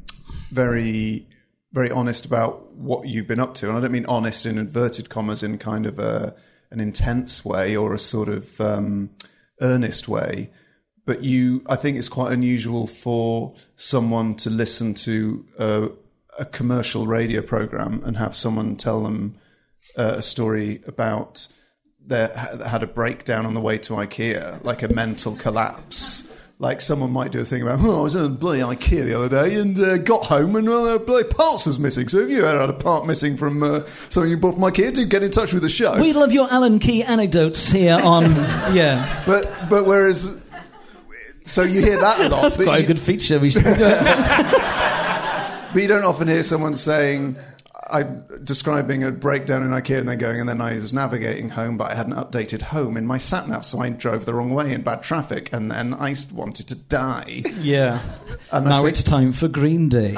very. very honest about what you've been up to. And I don't mean honest in inverted commas in kind of a, an intense way or a sort of um, earnest way. But you, I think it's quite unusual for someone to listen to a, a commercial radio program and have someone tell them uh, a story about their, had a breakdown on the way to IKEA, like a mental collapse. Like someone might do a thing about, oh, I was at bloody IKEA the other day and uh, got home and well, uh, bloody parts was missing. So if you had a part missing from uh, something you bought from IKEA, do get in touch with the show. We love your Alan Key anecdotes here on, yeah. But but whereas, so you hear that a lot. That's but quite you, a good feature. We should do it. But you don't often hear someone saying, I describing a breakdown in IKEA and then going, and then I was navigating home, but I hadn't updated home in my sat nav, so I drove the wrong way in bad traffic, and then I wanted to die. Yeah. And now think, it's time for Green Day.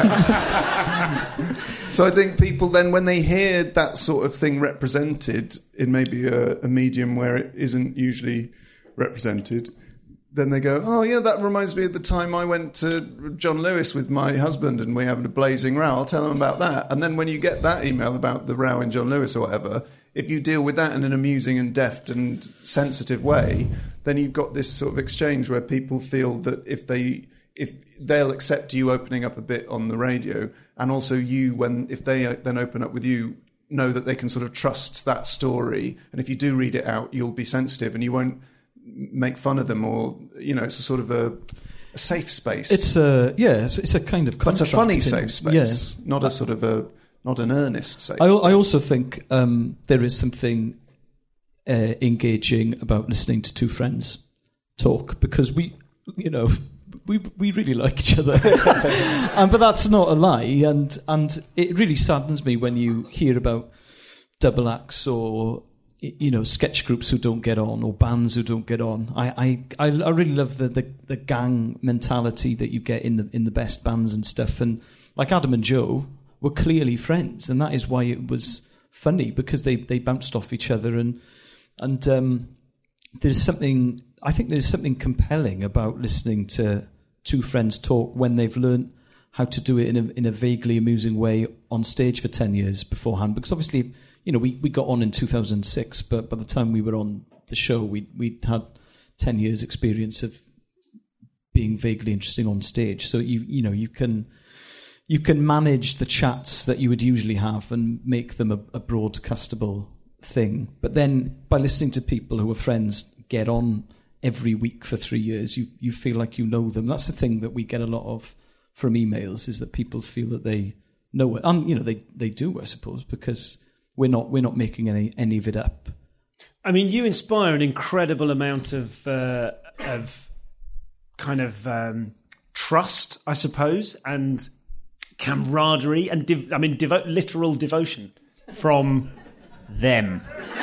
Yeah. So I think people then, when they hear that sort of thing represented in maybe a, a medium where it isn't usually represented, then they go, oh yeah, that reminds me of the time I went to John Lewis with my husband and we having a blazing row. I'll tell them about that. And then when you get that email about the row in John Lewis or whatever, if you deal with that in an amusing and deft and sensitive way, then you've got this sort of exchange where people feel that if they if they'll accept you opening up a bit on the radio, and also you when if they then open up with you, know that they can sort of trust that story, and if you do read it out, you'll be sensitive and you won't make fun of them, or you know, it's a sort of a, a safe space. It's a yeah, it's, it's a kind of but it's a funny safe space, yeah. not a sort of a not an earnest safe I, space. I also think um, there is something uh, engaging about listening to two friends talk, because we, you know, we we really like each other, and but that's not a lie, and and it really saddens me when you hear about double acts or, you know, sketch groups who don't get on or bands who don't get on. I I, I really love the, the, the gang mentality that you get in the in the best bands and stuff. And like Adam and Joe were clearly friends, and that is why it was funny, because they, they bounced off each other. And and um, there's something I think there's something compelling about listening to two friends talk when they've learned how to do it in a in a vaguely amusing way on stage for ten years beforehand. Because obviously, you know, we, we got on in two thousand six, but by the time we were on the show, we we'd had ten years experience of being vaguely interesting on stage. So you you know you can you can manage the chats that you would usually have and make them a, a broadcastable thing. But then by listening to people who are friends get on every week for three years, you you feel like you know them. That's the thing that we get a lot of from emails, is that people feel that they know it, and you know they they do, I suppose, because We're not we're not making any any of it up. I mean, you inspire an incredible amount of uh, of kind of um, trust, I suppose, and camaraderie, and dev- I mean, devo- literal devotion from them.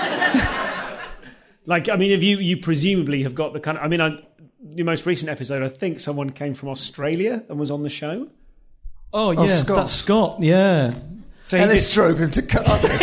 Like, I mean, if you you presumably have got the kind of, I mean, I, your most recent episode, I think someone came from Australia and was on the show. Oh yeah, oh, Scott. that's Scott. Yeah. So Ellis did, drove him to Cardiff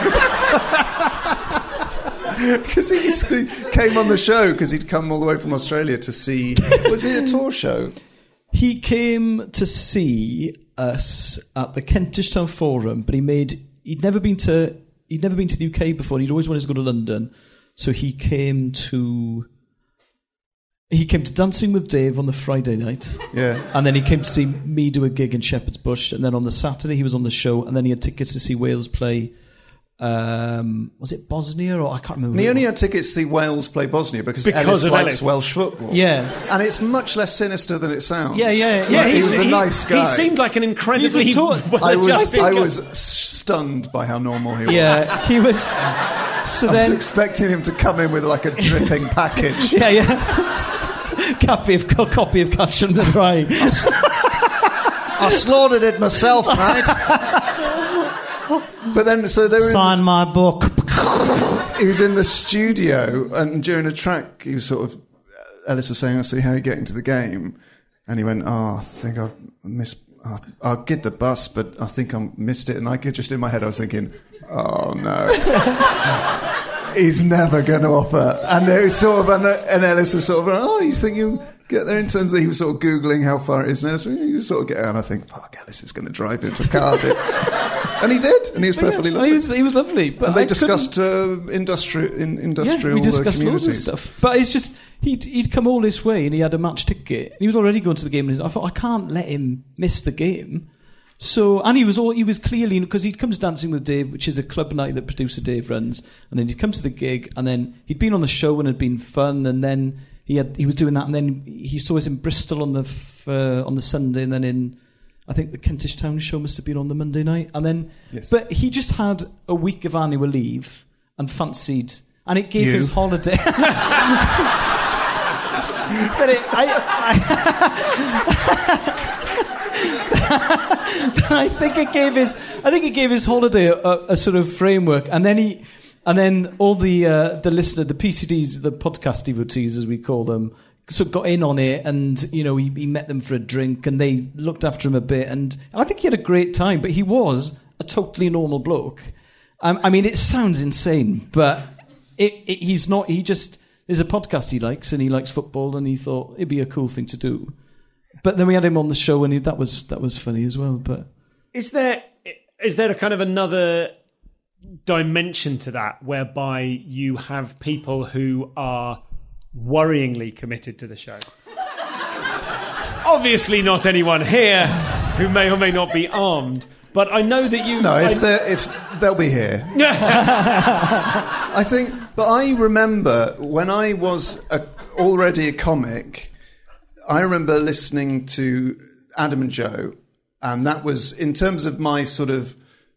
because he, he came on the show because he'd come all the way from Australia to see. Was it a tour show? He came to see us at the Kentish Town Forum, but he made he'd never been to he'd never been to the U K before. And he'd always wanted to go to London, so he came to. He came to Dancing with Dave on the Friday night. Yeah. And then he came to see me do a gig in Shepherd's Bush. And then on the Saturday, he was on the show. And then he had tickets to see Wales play. Um, was it Bosnia? Or I can't remember. And he only had tickets to see Wales play Bosnia because, because Ellis of likes Ellis. Welsh football. Yeah. And it's much less sinister than it sounds. Yeah, yeah, yeah, Like, he he's- was a he- nice guy. He seemed like an incredibly He's a tour- I was, well-adjusted I guy. was stunned by how normal he was. Yeah, he was. So I then. was expecting him to come in with like a dripping package. Yeah, yeah. Copy of co- copy of Catch 'em the Dry. I slaughtered it myself, mate. But then, so they were. Sign in, my book. he was in the studio, and during a track, he was sort of. Ellis was saying, "I see how you getting to the game," and he went, "Oh, I think I've missed. Uh, I'll get the bus, but I think I missed it." And I could just in my head, I was thinking, "Oh no." He's never going to offer. And there was sort of, and, and Ellis was sort of, oh, you think you'll get there? In terms of, he was sort of Googling how far it is. And Ellis, you sort of get out, and I think, fuck, Ellis is going to drive him to Cardiff. And he did, and he was perfectly Yeah, lovely. he was, he was lovely. But and they I discussed uh, industri- in, industrial yeah, we discussed uh, loads of communities. stuff. But it's just, he'd, he'd come all this way and he had a match ticket. And he was already going to the game. And I thought, I can't let him miss the game. So, and he was all, he was clearly, because he'd come to Dancing with Dave, which is a club night that producer Dave runs, and then he'd come to the gig, and then he'd been on the show and had been fun, and then he had he was doing that, and then he saw us in Bristol on the f- uh, on the Sunday, and then in, I think the Kentish Town show must have been on the Monday night, and then, Yes. but he just had a week of annual leave and fancied, and it gave You. his holiday. But it, I, I, but I think it gave his, I think it gave his holiday a, a sort of framework, and then he, and then all the uh, the listener, the P C Ds, the podcast devotees as we call them, so got in on it, and you know he, he met them for a drink, and they looked after him a bit, and I think he had a great time. But he was a totally normal bloke. Um, I mean, it sounds insane, but it, it, he's not. He just there's a podcast he likes, and he likes football, and he thought it'd be a cool thing to do. But then we had him on the show, and he, that was that was funny as well. But is there is there a kind of another dimension to that, whereby you have people who are worryingly committed to the show? Obviously, not anyone here who may or may not be armed. But I know that you... No, if I, they're if they'll be here. I think, but I remember when I was a, already a comic, I remember listening to Adam and Joe, and that was, in terms of my sort of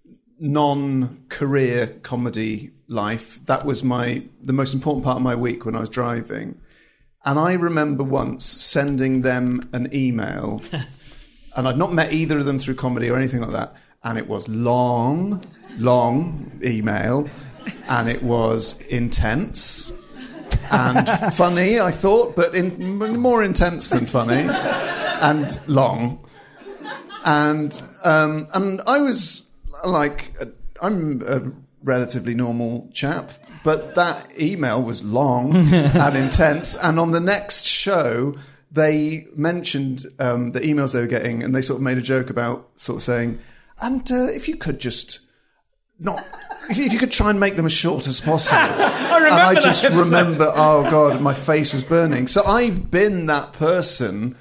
non-career comedy life, that was my the most important part of my week when I was driving. And I remember once sending them an email, and I'd not met either of them through comedy or anything like that, and it was long, long email, and it was intense and funny, I thought, but in, more intense than funny, and long. And um, and I was like, I'm a relatively normal chap, but that email was long and intense. And on the next show, they mentioned um, the emails they were getting, and they sort of made a joke about sort of saying, and uh, if you could just not, if you, if you could try and make them as short as possible. I remember and I that just episode. remember, oh God, my face was burning. So I've been that person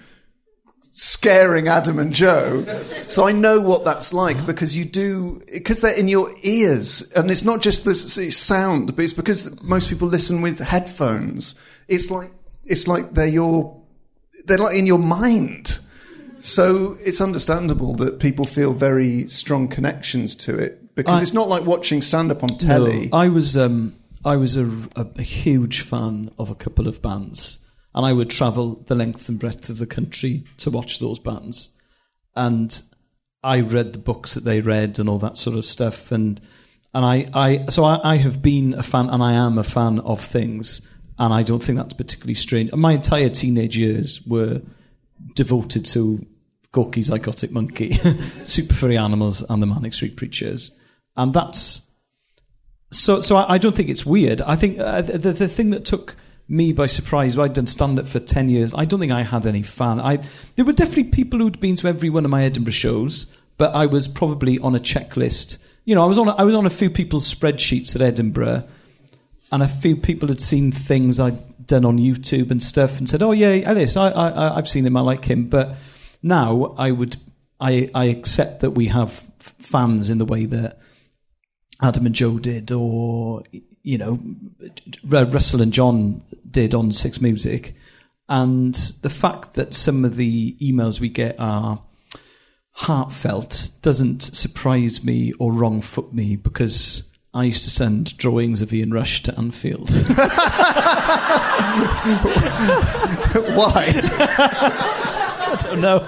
scaring Adam and Joe, so I know what that's like, because you do, because they're in your ears, and it's not just the sound, but it's because most people listen with headphones. It's like it's like they're your they're like in your mind, so it's understandable that people feel very strong connections to it, because I, it's not like watching stand-up on telly. No, I was um, I was a, a, a huge fan of a couple of bands. And I would travel the length and breadth of the country to watch those bands. And I read the books that they read and all that sort of stuff. And and I, I so I, I have been a fan, and I am a fan of things. And I don't think that's particularly strange. My entire teenage years were devoted to Gorky Zygotic Monkey, Super Furry Animals, and the Manic Street Preachers. And that's... So so I, I don't think it's weird. I think uh, the, the thing that took... me by surprise. I'd done stand-up for ten years. I don't think I had any fan. I there were definitely people who'd been to every one of my Edinburgh shows, but I was probably on a checklist. You know, I was on a, I was on a few people's spreadsheets at Edinburgh, and a few people had seen things I'd done on YouTube and stuff, and said, "Oh yeah, Ellis, I, I I've seen him. I like him." But now I would I I accept that we have fans in the way that Adam and Joe did, or you know, Russell and John did on Six Music. And the fact that some of the emails we get are heartfelt doesn't surprise me or wrong foot me, because I used to send drawings of Ian Rush to Anfield. Why? I don't know.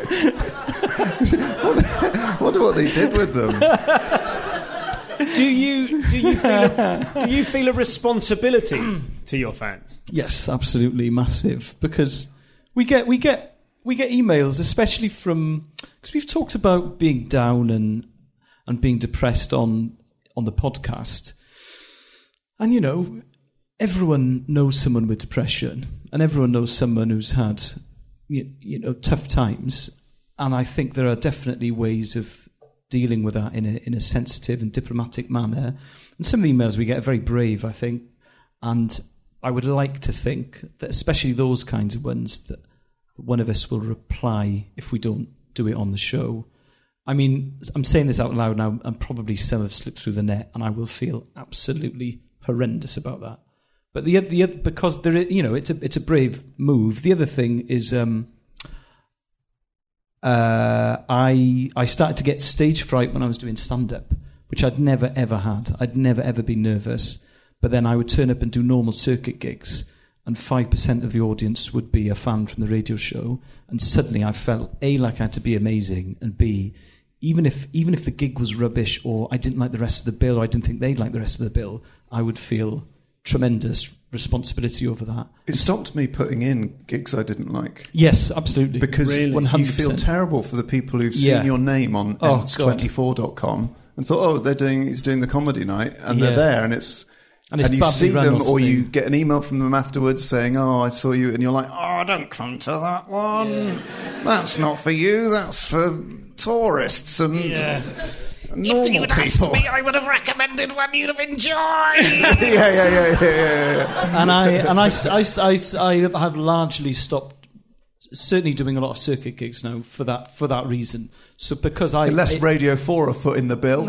I wonder what they did with them. Do you do you feel a, do you feel a responsibility to your fans? Yes, absolutely, massive. Because we get we get we get emails, especially from, because we've talked about being down and and being depressed on on the podcast, and you know, everyone knows someone with depression, and everyone knows someone who's had you, you know tough times, and I think there are definitely ways of dealing with that in a in a sensitive and diplomatic manner. And some of the emails we get are very brave, I think. And I would like to think that, especially those kinds of ones, that one of us will reply if we don't do it on the show. I mean, I'm saying this out loud now, and probably some have slipped through the net, and I will feel absolutely horrendous about that. But the the because there, you know, it's a it's a brave move. The other thing is, um, Uh, I I started to get stage fright when I was doing stand-up, which I'd never ever had. I'd never ever been nervous. But then I would turn up and do normal circuit gigs, and five percent of the audience would be a fan from the radio show, and suddenly I felt A, like I had to be amazing, and B, even if even if the gig was rubbish, or I didn't like the rest of the bill, or I didn't think they'd like the rest of the bill, I would feel tremendous responsibility over that. It stopped me putting in gigs I didn't like. Yes, absolutely. Because Really? one hundred you percent. feel terrible for the people who've Yeah. seen your name on Oh, N S twenty-four dot com and thought, oh, they're doing he's doing the comedy night, and Yeah. they're there, and it's And, it's and you badly see run them, or or you something. get an email from them afterwards saying, "Oh, I saw you," and you're like, "Oh, don't come to that one. Yeah. That's not for you. That's for tourists and Yeah. normal If you'd people." asked me, I would have recommended one you'd have enjoyed. yeah, yeah, yeah, yeah, yeah, yeah. And I and I, I, I, I have largely stopped, certainly doing a lot of circuit gigs now for that for that reason. So because I Unless it, Radio Four are foot in the bill.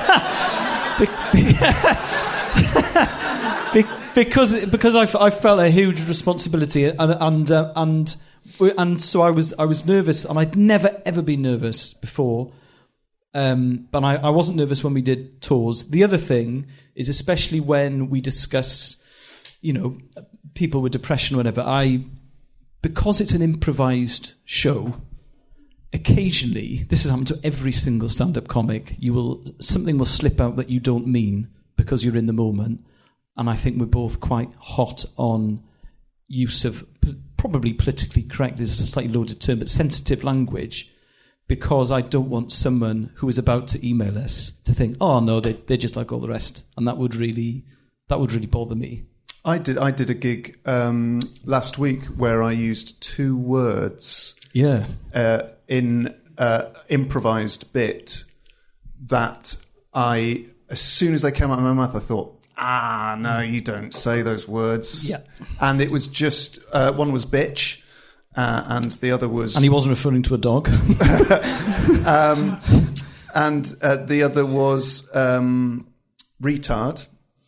Be- because because I, f- I felt a huge responsibility and and uh, and and so I was I was nervous, and I'd never ever been nervous before, um, but I, I wasn't nervous when we did tours. The other thing is, especially when we discuss, you know, people with depression or whatever, I because it's an improvised show. Occasionally, this has happened to every single stand-up comic. You will something will slip out that you don't mean because you're in the moment. And I think we're both quite hot on use of p- probably politically correct is a slightly loaded term, but sensitive language, because I don't want someone who is about to email us to think, oh no, they, they're just like all the rest, and that would really that would really bother me. I did. I did a gig um, last week where I used two words. Yeah. Uh, in uh, improvised bit that I, as soon as they came out of my mouth, I thought, ah, no, you don't say those words. Yeah. And it was just, uh, one was bitch, uh, and the other was... And he wasn't referring to a dog. um, and uh, the other was um, retard.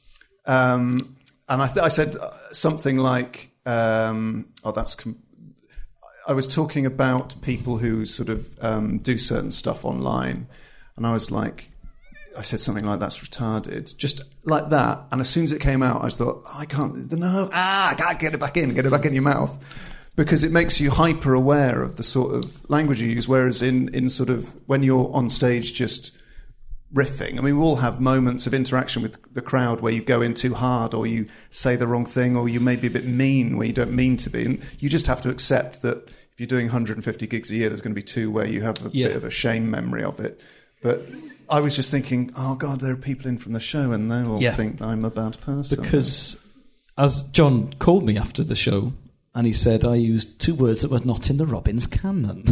Um, and I, th- I said something like, um, oh, that's... Com- I was talking about people who sort of um, do certain stuff online, and I was like, I said something like, that's retarded, just like that. And as soon as it came out, I just thought, oh, I can't, no, ah, I can't get it back in, get it back in your mouth. Because it makes you hyper aware of the sort of language you use, whereas in, in sort of, when you're on stage just riffing, I mean, we all have moments of interaction with the crowd where you go in too hard, or you say the wrong thing, or you may be a bit mean where you don't mean to be. And you just have to accept that if you're doing one hundred fifty gigs a year, there's going to be two where you have a yeah. bit of a shame memory of it. But I was just thinking, oh God, there are people in from the show and they will yeah. think I'm a bad person. Because as John called me after the show, and he said I used two words that were not in the Robbins canon.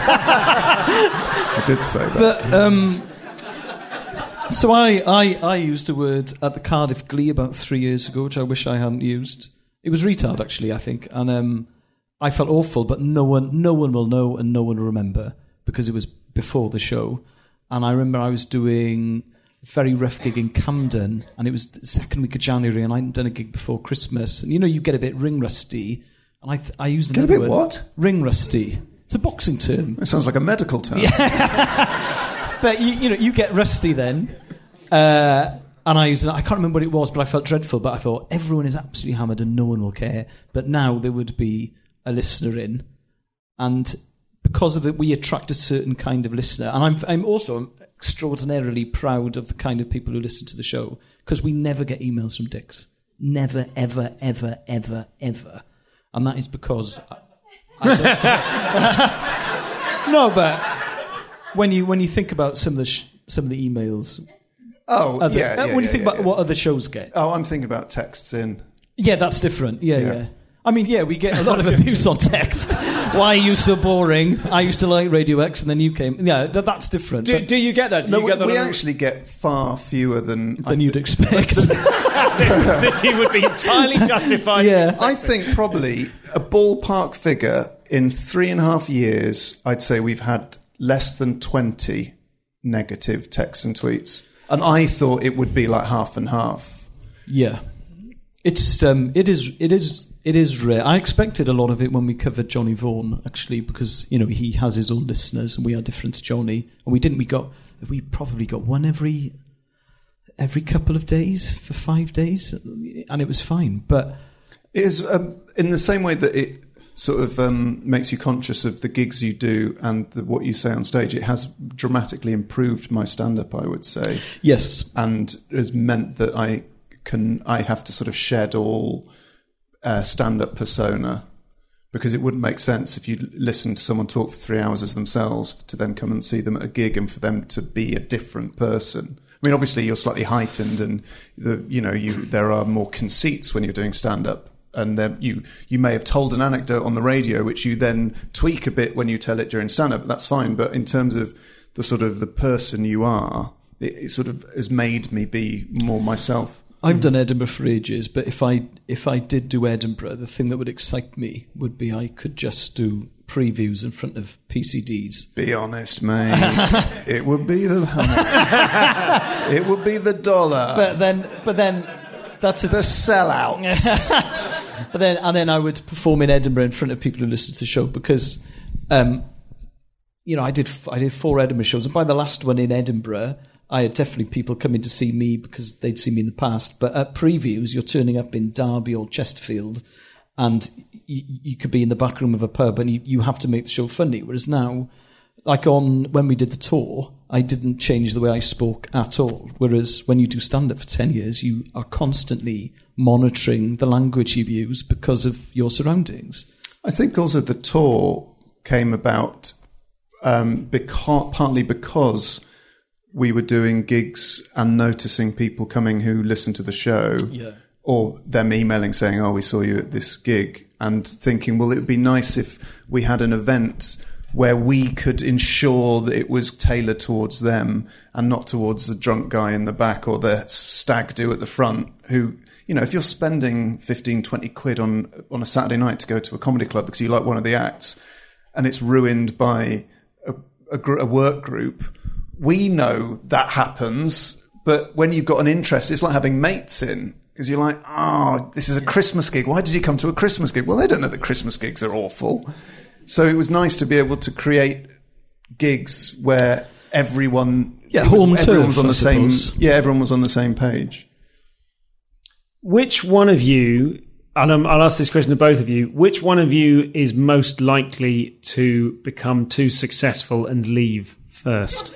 I did say that. But um, so I, I I used a word at the Cardiff Glee about three years ago, which I wish I hadn't used. It was retard, actually, I think, and um, I felt awful. But no one no one will know and no one will remember because it was before the show. And I remember I was doing a very rough gig in Camden, and it was the second week of January, and I hadn't done a gig before Christmas. And you know, you get a bit ring rusty, and I th- I used another Get a bit word. what? Ring rusty. It's a boxing term. It sounds like a medical term. Yeah. But you, you know, you get rusty then, uh, and I used. I can't remember what it was, but I felt dreadful. But I thought everyone is absolutely hammered and no one will care. But now there would be a listener in, and because of that, we attract a certain kind of listener. And I'm, I'm also extraordinarily proud of the kind of people who listen to the show, because we never get emails from dicks. Never, ever, ever, ever, ever. And that is because I, I don't, no, but when you when you think about some of the sh- some of the emails, Oh, other, yeah, uh, yeah. when yeah, you think yeah, about yeah. what other shows get, Oh, I'm thinking about texts in. yeah, that's different. Yeah, yeah. Yeah. I mean, yeah, we get a lot of abuse on text. Why are you so boring? I used to like Radio X, and then you came. Yeah, th- that's different. Do, but do you get that? Do No, you we, get that we on- actually get far fewer than than I you'd expect. that you would be entirely justified. Yeah. I think probably a ballpark figure in three and a half years, I'd say we've had less than twenty negative texts and tweets. And I thought it would be like half and half. Yeah, it's um, it is it is it is rare. I expected a lot of it when we covered Johnny Vaughan, actually, because you know he has his own listeners and we are different to Johnny. And we didn't. We got we probably got one every every couple of days for five days, and it was fine. But It is um, in the same way that it sort of um, makes you conscious of the gigs you do and the, what you say on stage. It has dramatically improved my stand-up, I would say. yes, And has meant that I can I have to sort of shed all uh, stand-up persona, because it wouldn't make sense if you listen to someone talk for three hours as themselves to then come and see them at a gig and for them to be a different person. mean, obviously you're slightly heightened, and the you know you there are more conceits when you're doing stand-up, and then you you may have told an anecdote on the radio which you then tweak a bit when you tell it during stand-up. That's fine, but in terms of the sort of the person you are, it, it sort of has made me be more myself. I've done Edinburgh for ages, but if I if I did do Edinburgh, the thing that would excite me would be I could just do previews in front of P C Ds. Be honest, mate. It would be the it would be the dollar. But then, but then, that's a the sellouts. But then, and then I would perform in Edinburgh in front of people who listen to the show because, um, you know, I did I did four Edinburgh shows, and by the last one in Edinburgh, I had definitely people coming to see me because they'd seen me in the past. But at previews, you're turning up in Derby or Chesterfield, and you, you could be in the back room of a pub, and you, you have to make the show funny. Whereas now, like on when we did the tour, I didn't change the way I spoke at all. Whereas when you do stand-up for ten years, you are constantly monitoring the language you use because of your surroundings. I think also the tour came about um, because, partly because we were doing gigs and noticing people coming who listened to the show, yeah. or them emailing saying, oh, we saw you at this gig, and thinking, well, it would be nice if we had an event where we could ensure that it was tailored towards them and not towards the drunk guy in the back or the stag do at the front who, you know, if you're spending fifteen, twenty quid on, on a Saturday night to go to a comedy club because you like one of the acts and it's ruined by a, a, gr- a work group, we know that happens, but when you've got an interest, it's like having mates in, because you're like, oh, this is a Christmas gig. Why did you come to a Christmas gig? Well, they don't know that Christmas gigs are awful. So it was nice to be able to create gigs where everyone, yeah, was, home everyone turf, was on I the same, suppose. yeah, everyone was on the same page. Which one of you, and I'm, I'll ask this question to both of you, which one of you is most likely to become too successful and leave first?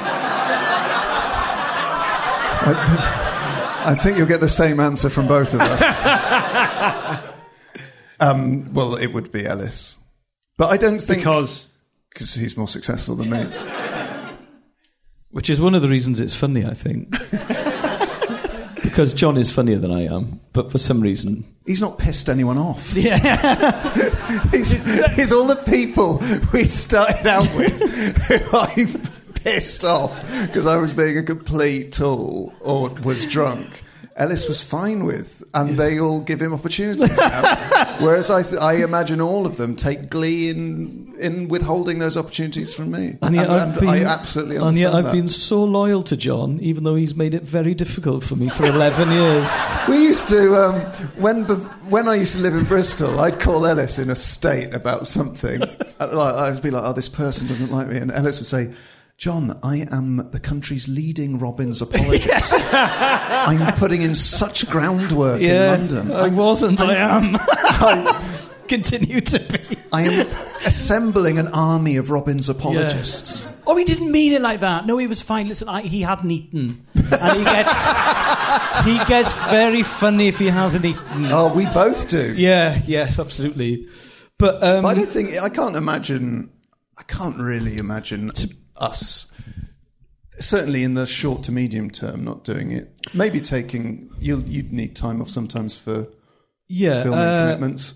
I, th- I think you'll get the same answer from both of us. um, well, it would be Ellis. But I don't think... Because? Because he's more successful than me. Which is one of the reasons it's funny, I think. Because John is funnier than I am, but for some reason... He's not pissed anyone off. Yeah. he's, he's all the people we started out with who I've pissed off because I was being a complete tool or was drunk. Ellis was fine with, and they all give him opportunities now. Whereas I, th- I imagine all of them take glee in in withholding those opportunities from me. And yet and, I've and been, I absolutely understand And yet I've that. been so loyal to John, even though he's made it very difficult for me for eleven years. We used to, um, when when I used to live in Bristol, I'd call Ellis in a state about something. I'd be like, oh, this person doesn't like me. And Ellis would say, John, I am the country's leading Robbins apologist. I'm putting in such groundwork yeah, in London. I wasn't, I, I am. I continue to be. I am assembling an army of Robbins apologists. Yeah. Oh, he didn't mean it like that. No, he was fine. Listen, I, he hadn't eaten. And he gets he gets very funny if he hasn't eaten. Oh, we both do. Yeah, yes, absolutely. But, um, but I don't think... I can't imagine... I can't really imagine... To, us, certainly in the short to medium term, not doing it. Maybe taking, you'll, you'd need time off sometimes for yeah, filming uh, commitments.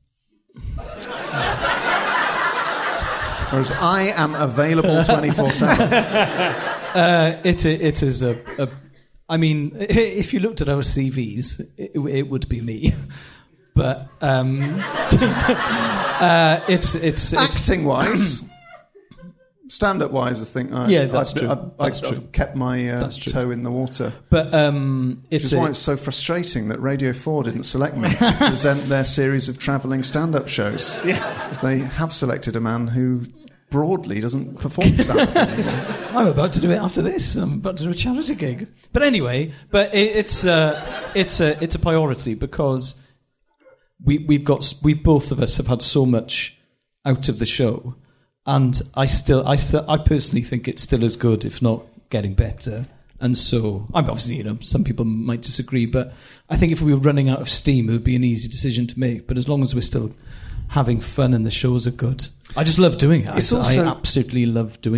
Whereas I am available twenty-four seven. Uh, it, it is a, a... I mean, if you looked at our C Vs, it, it would be me. But um, uh, it's, it's... Acting-wise... Stand-up wise, I think I, yeah, that's I've, true. I've, That's I've, true. I've kept my uh, toe in the water. But um, it's Which is why it's so frustrating that Radio four didn't select me to present their series of travelling stand-up shows. Yeah. Because they have selected a man who broadly doesn't perform stand-up anymore. I'm about to do it after this. I'm about to do a charity gig. But anyway, but it, it's uh, it's a it's a priority because we we've got we've both of us have had so much out of the show. And I still, I, th- I personally think it's still as good, if not getting better. And so, I'm obviously, you know, some people might disagree, but I think if we were running out of steam, it would be an easy decision to make. But as long as we're still having fun and the shows are good, I just love doing it. It's I, also, I absolutely love doing it.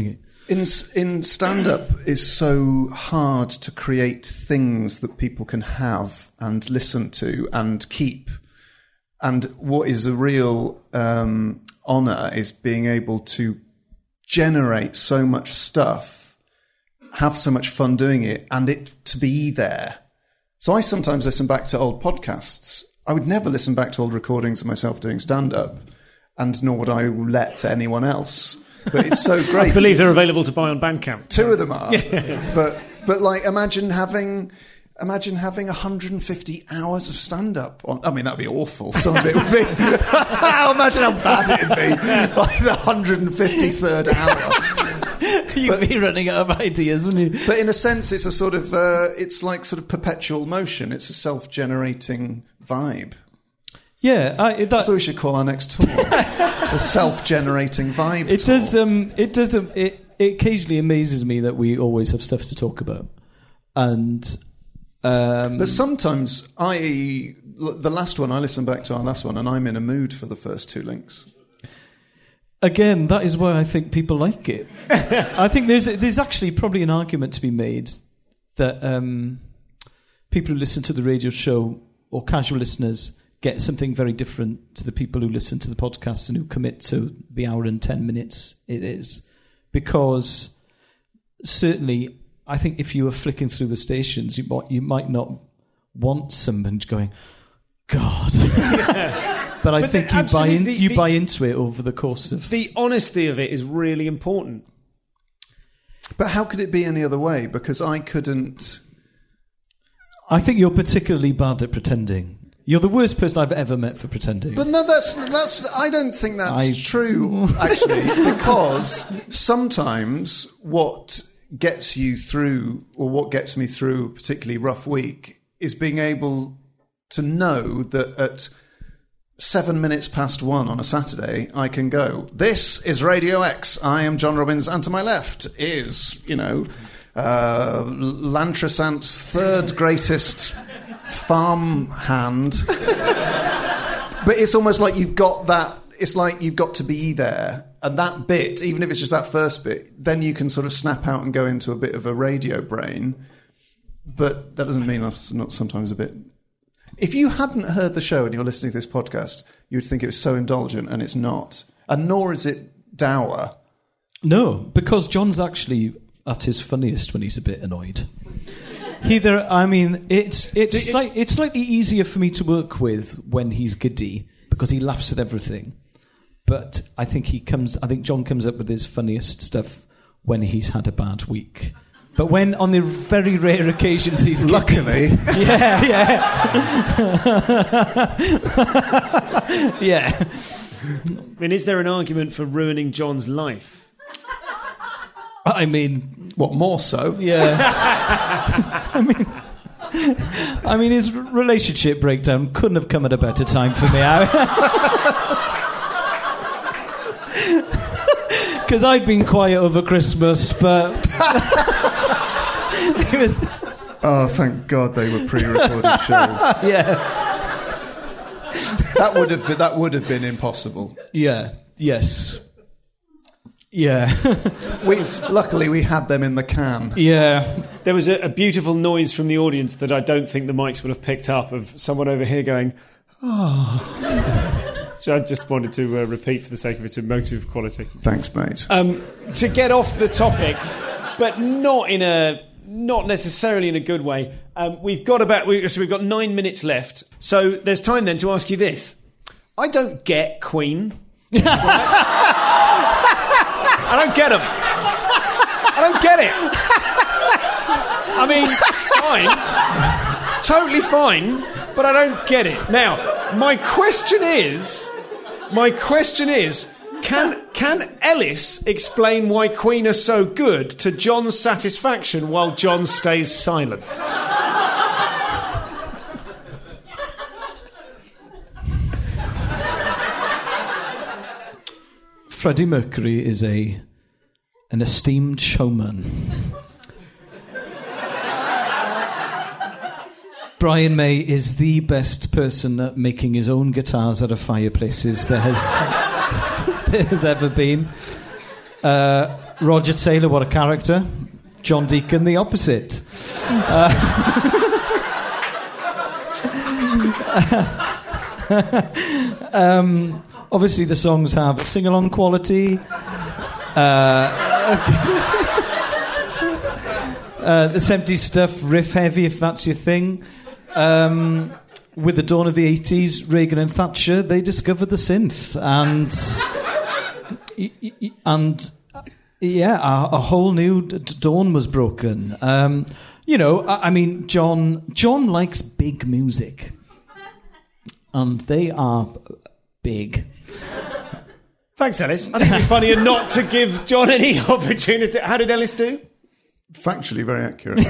in in stand-up is so hard to create things that people can have and listen to and keep. And what is a real um, honour is being able to generate so much stuff, have so much fun doing it, and it to be there. So I sometimes listen back to old podcasts. I would never listen back to old recordings of myself doing stand-up, and nor would I let anyone else. But it's so great. I believe they're available to buy on Bandcamp. Two of them are. but but like imagine having imagine having one hundred fifty hours of stand-up on. I mean, that'd be awful. Some of it would be. Imagine how bad it'd be by the one hundred fifty-third hour. You'd But- be running out of ideas, wouldn't you? But in a sense, it's a sort of uh, it's like sort of perpetual motion. It's a self-generating vibe. Yeah, I, that, That's what we should call our next tour. The self-generating vibe. it tour. does. Um, it does. Um, it, it occasionally amazes me that we always have stuff to talk about, and um, But sometimes I, the last one, I listen back to our last one, and I'm in a mood for the first two links. again, that is why I think people like it. I think there's there's actually probably an argument to be made that um, people who listen to the radio show or casual listeners get something very different to the people who listen to the podcast and who commit to the hour and ten minutes it is. Because certainly, I think if you were flicking through the stations, you might, you might not want someone going, God. But I But think the- you buy in, absolutely, you the- buy into it over the course of... The honesty of it is really important. But how could it be any other way? Because I couldn't... I think you're particularly bad at pretending. You're the worst person I've ever met for pretending. But no, that's that's. I don't think that's I- true, actually, because sometimes what gets you through, or what gets me through a particularly rough week, is being able to know that at seven minutes past one on a Saturday, I can go, this is Radio X. I am John Robbins, and to my left is, you know, uh, Lantrasant's third greatest farm hand. But it's almost like you've got that, it's like you've got to be there. And that bit, even if it's just that first bit, then you can sort of snap out and go into a bit of a radio brain. But that doesn't mean I'm not sometimes a bit... If you hadn't heard the show and you're listening to this podcast, you would think it was so indulgent, and it's not. And nor is it dour. No, because John's actually at his funniest when he's a bit annoyed. Either, I mean, it's it's like it's slightly easier for me to work with when he's giddy because he laughs at everything. But I think he comes. I think John comes up with his funniest stuff when he's had a bad week. But when on the very rare occasions he's giddy, Luckily. yeah, yeah, yeah. I mean, is there an argument for ruining John's life? I mean, What, more so? yeah. I mean, I mean, his relationship breakdown couldn't have come at a better time for me. Because I'd been quiet over Christmas, but it was, Oh, thank God they were pre-recorded shows. yeah, That would have been, that would have been impossible. yeah, yes, yeah, We, luckily, we had them in the can. yeah. There was a, a beautiful noise from the audience that I don't think the mics would have picked up of someone over here going, oh. So I just wanted to uh, repeat for the sake of its emotive quality. Thanks, mate. Um, to get off the topic, but not in a not necessarily in a good way. Um, we've got about we, so we've got nine minutes left. So there's time then to ask you this. I don't get Queen. I don't get them. I don't get it. I mean, fine, totally fine, but I don't get it. Now, my question is, my question is. Can can Ellis explain why Queen are so good to John's satisfaction while John stays silent? Freddie Mercury is a an esteemed showman. Brian May is the best person at making his own guitars out of fireplaces there has there has ever been. Uh, Roger Taylor, what a character. John Deacon, the opposite. Uh, um, obviously, the songs have sing-along quality. Uh, uh, the seventies stuff, riff heavy, if that's your thing. Um, with the dawn of the eighties, Reagan and Thatcher, they discovered the synth, and and yeah, a, a whole new d- dawn was broken. Um, you know, I, I mean, John John likes big music, and they are big. Thanks, Ellis. I think it'd be funnier not to give John any opportunity. How did Ellis do? Factually very accurate.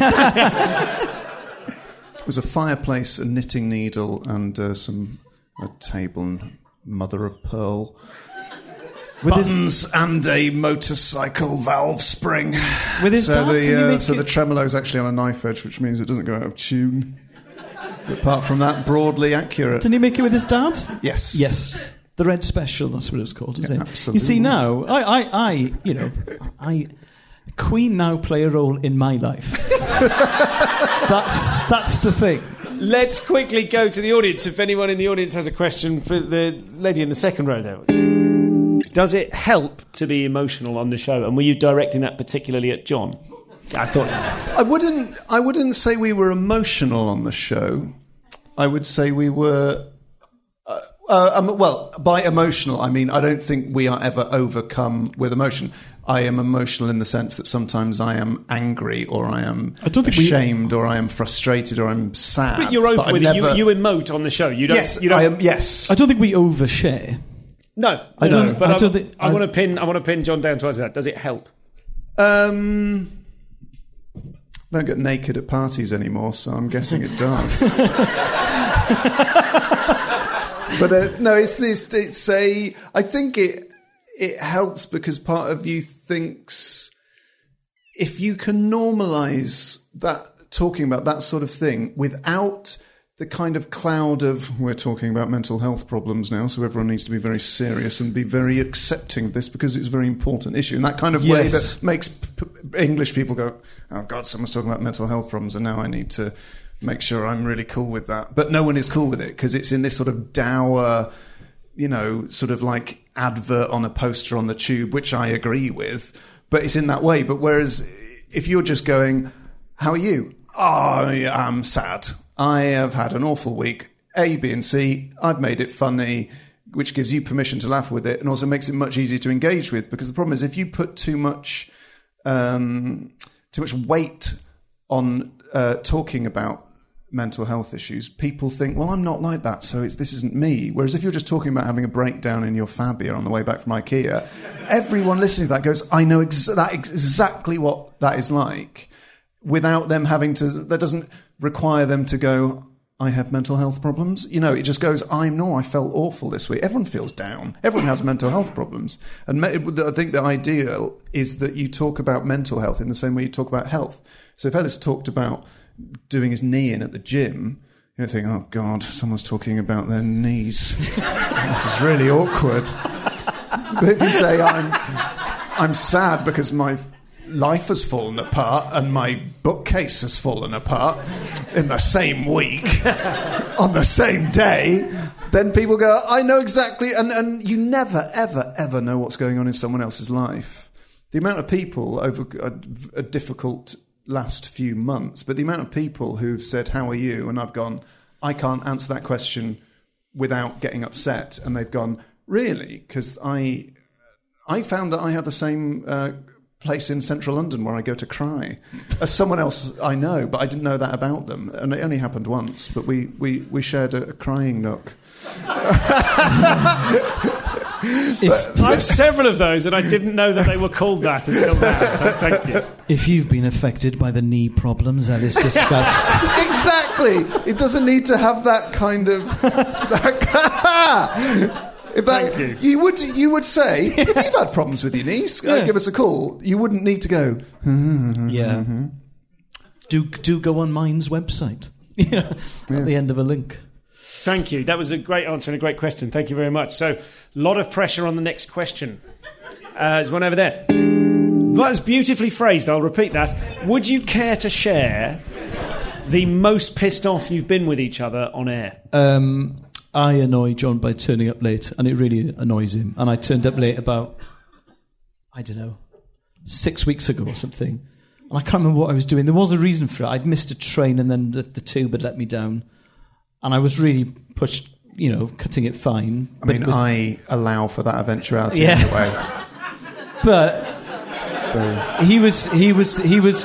It was a fireplace, a knitting needle, and uh, some a table and mother of pearl. With buttons his... and a motorcycle valve spring. With his so dad, the uh, so it... the tremolo is actually on a knife edge, which means it doesn't go out of tune. But apart from that, broadly accurate. Didn't he make it with his dad? Yes. Yes. The Red Special, that's what it was called, isn't yeah, it? Absolutely. You see, now, I, I, I, you know, I, Queen now play a role in my life. that's that's the thing. Let's quickly go to the audience. If anyone in the audience has a question for the lady in the second row there. Does it help to be emotional on the show? And were you directing that particularly at John? I thought... I wouldn't, I wouldn't say we were emotional on the show. I would say we were... Uh, uh, um, well, by emotional, I mean I don't think we are ever overcome with emotion. I am emotional in the sense that sometimes I am angry, or I am I don't think ashamed, we... or I am frustrated, or I'm sad. But you're open but with never... it. You, you emote on the show. You don't, yes, you don't... I am. Yes, I don't think we overshare. No, I no, don't. But I, I, don't think, I, I want to pin. I want to pin John down to answer that. Does it help? Um, I don't get naked at parties anymore, so I'm guessing it does. But uh, no, it's this. It's a. I think it it helps because part of you thinks if you can normalise that talking about that sort of thing without the kind of cloud of we're talking about mental health problems now, so everyone needs to be very serious and be very accepting of this because it's a very important issue. And that kind of way yes. that makes p- p- English people go, oh God, someone's talking about mental health problems and now I need to make sure I'm really cool with that. But no one is cool with it because it's in this sort of dour, you know, sort of like advert on a poster on the tube, which I agree with, but it's in that way. But whereas if you're just going, how are you? Oh, I'm sad. I have had an awful week. A, B, and C. I've made it funny, which gives you permission to laugh with it and also makes it much easier to engage with. Because the problem is if you put too much, um, too much weight on uh, talking about mental health issues, people think, well, I'm not like that, so it's, this isn't me. Whereas if you're just talking about having a breakdown in your Fabia on the way back from IKEA, everyone listening to that goes, I know ex- that exactly what that is like, without them having to, that doesn't require them to go, I have mental health problems. You know, it just goes, I know I felt awful this week. Everyone feels down. Everyone has mental health problems. And I think the ideal is that you talk about mental health in the same way you talk about health. So if Ellis talked about doing his knee in at the gym, you don't think, oh God, someone's talking about their knees. This is really awkward. But if you say, I'm, I'm sad because my life has fallen apart and my bookcase has fallen apart in the same week on the same day, then people go, I know exactly. And, and you never, ever, ever know what's going on in someone else's life. The amount of people over a, a difficult last few months, but the amount of people who've said, how are you? And I've gone, I can't answer that question without getting upset. And they've gone, really? Because I, I found that I have the same uh, place in central London where I go to cry as someone else I know, but I didn't know that about them. And it only happened once, but we, we, we shared a, a crying nook. If, I have several of those and I didn't know that they were called that until now, so thank you. If you've been affected by the knee problems Alice discussed... Exactly! It doesn't need to have that kind of... That, if that, thank you. You would, you would say, if you've had problems with your knees, yeah. uh, give us a call. You wouldn't need to go... yeah. Do, do go on Mind's website. Yeah. At yeah. the end of a link. Thank you. That was a great answer and a great question. Thank you very much. So, a lot of pressure on the next question. Uh, there's one over there. The that's beautifully phrased. I'll repeat that. Would you care to share the most pissed off you've been with each other on air? Um, I annoy John by turning up late, and it really annoys him. And I turned up late about, I don't know, six weeks ago or something. And I can't remember what I was doing. There was a reason for it. I'd missed a train, and then the, the tube had let me down. And I was really pushed, you know, cutting it fine. I mean, was, I allow for that eventuality yeah. anyway. But So. he was, he was, he was,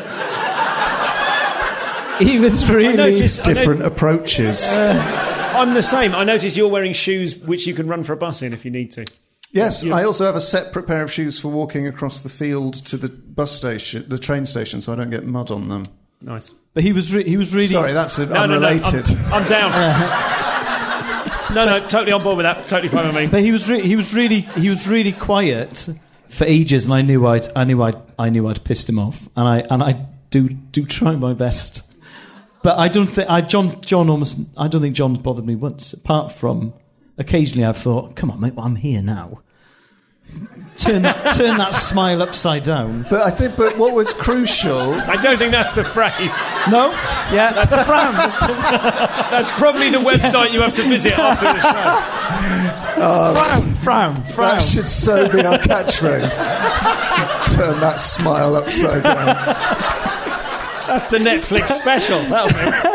he was really I noticed, different I know, approaches. Uh, I'm the same. I notice you're wearing shoes which you can run for a bus in if you need to. Yes, You- I also have a separate pair of shoes for walking across the field to the bus station, the train station, so I don't get mud on them. Nice. but he was, re- he was really. Sorry, that's a, No, no, no. unrelated. I'm, I'm down. no, no, totally on board with that. Totally fine with me. But he was, re- he was really, he was really quiet for ages, and I knew I'd, I knew I'd, I knew I'd pissed him off, and I, and I do, do try my best. But I don't think I John John almost I don't think John's bothered me once. Apart from occasionally I've thought, come on, mate, well, I'm here now. Turn that turn that smile upside down. But I think, but what was crucial? I don't think that's the phrase. No, yeah, that's the frown. That's probably the website you have to visit after the show. frown, frown, frown. That should so be our catchphrase. Turn that smile upside down. That's the Netflix special. That'll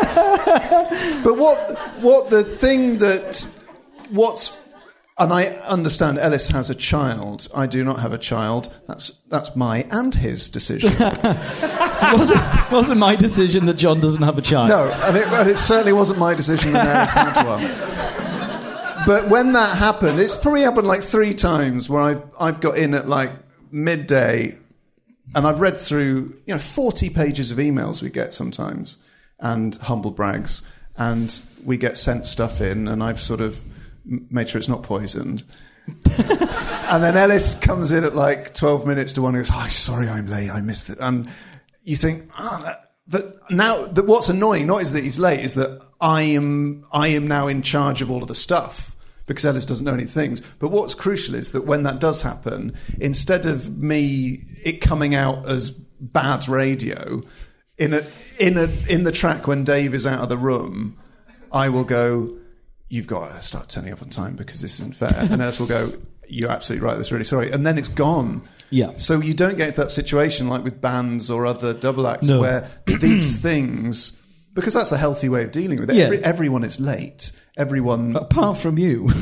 be. But what what the thing that what's and I understand Ellis has a child. I do not have a child. That's that's my and his decision. It wasn't, wasn't my decision that John doesn't have a child. No, and it, and it certainly wasn't my decision that Ellis had one. But when that happened, it's probably happened like three times where I've I've got in at like midday. And I've read through, you know, forty pages of emails we get sometimes, and humble brags, and we get sent stuff in, and I've sort of made sure it's not poisoned. And then Ellis comes in at like twelve minutes to one and goes, oh, sorry, I'm late, I missed it. And you think, oh, that, but now, that what's annoying, not is that he's late, is that I am, I am now in charge of all of the stuff. Because Ellis doesn't know any things. But what's crucial is that when that does happen, instead of me it coming out as bad radio, in a in a in the track when Dave is out of the room, I will go, you've got to start turning up on time because this isn't fair. And Ellis will go, you're absolutely right, that's really sorry. And then it's gone. Yeah. So you don't get that situation like with bands or other double acts No. where these things, because that's a healthy way of dealing with it. Yeah. Every, everyone is late. Everyone... Apart from you.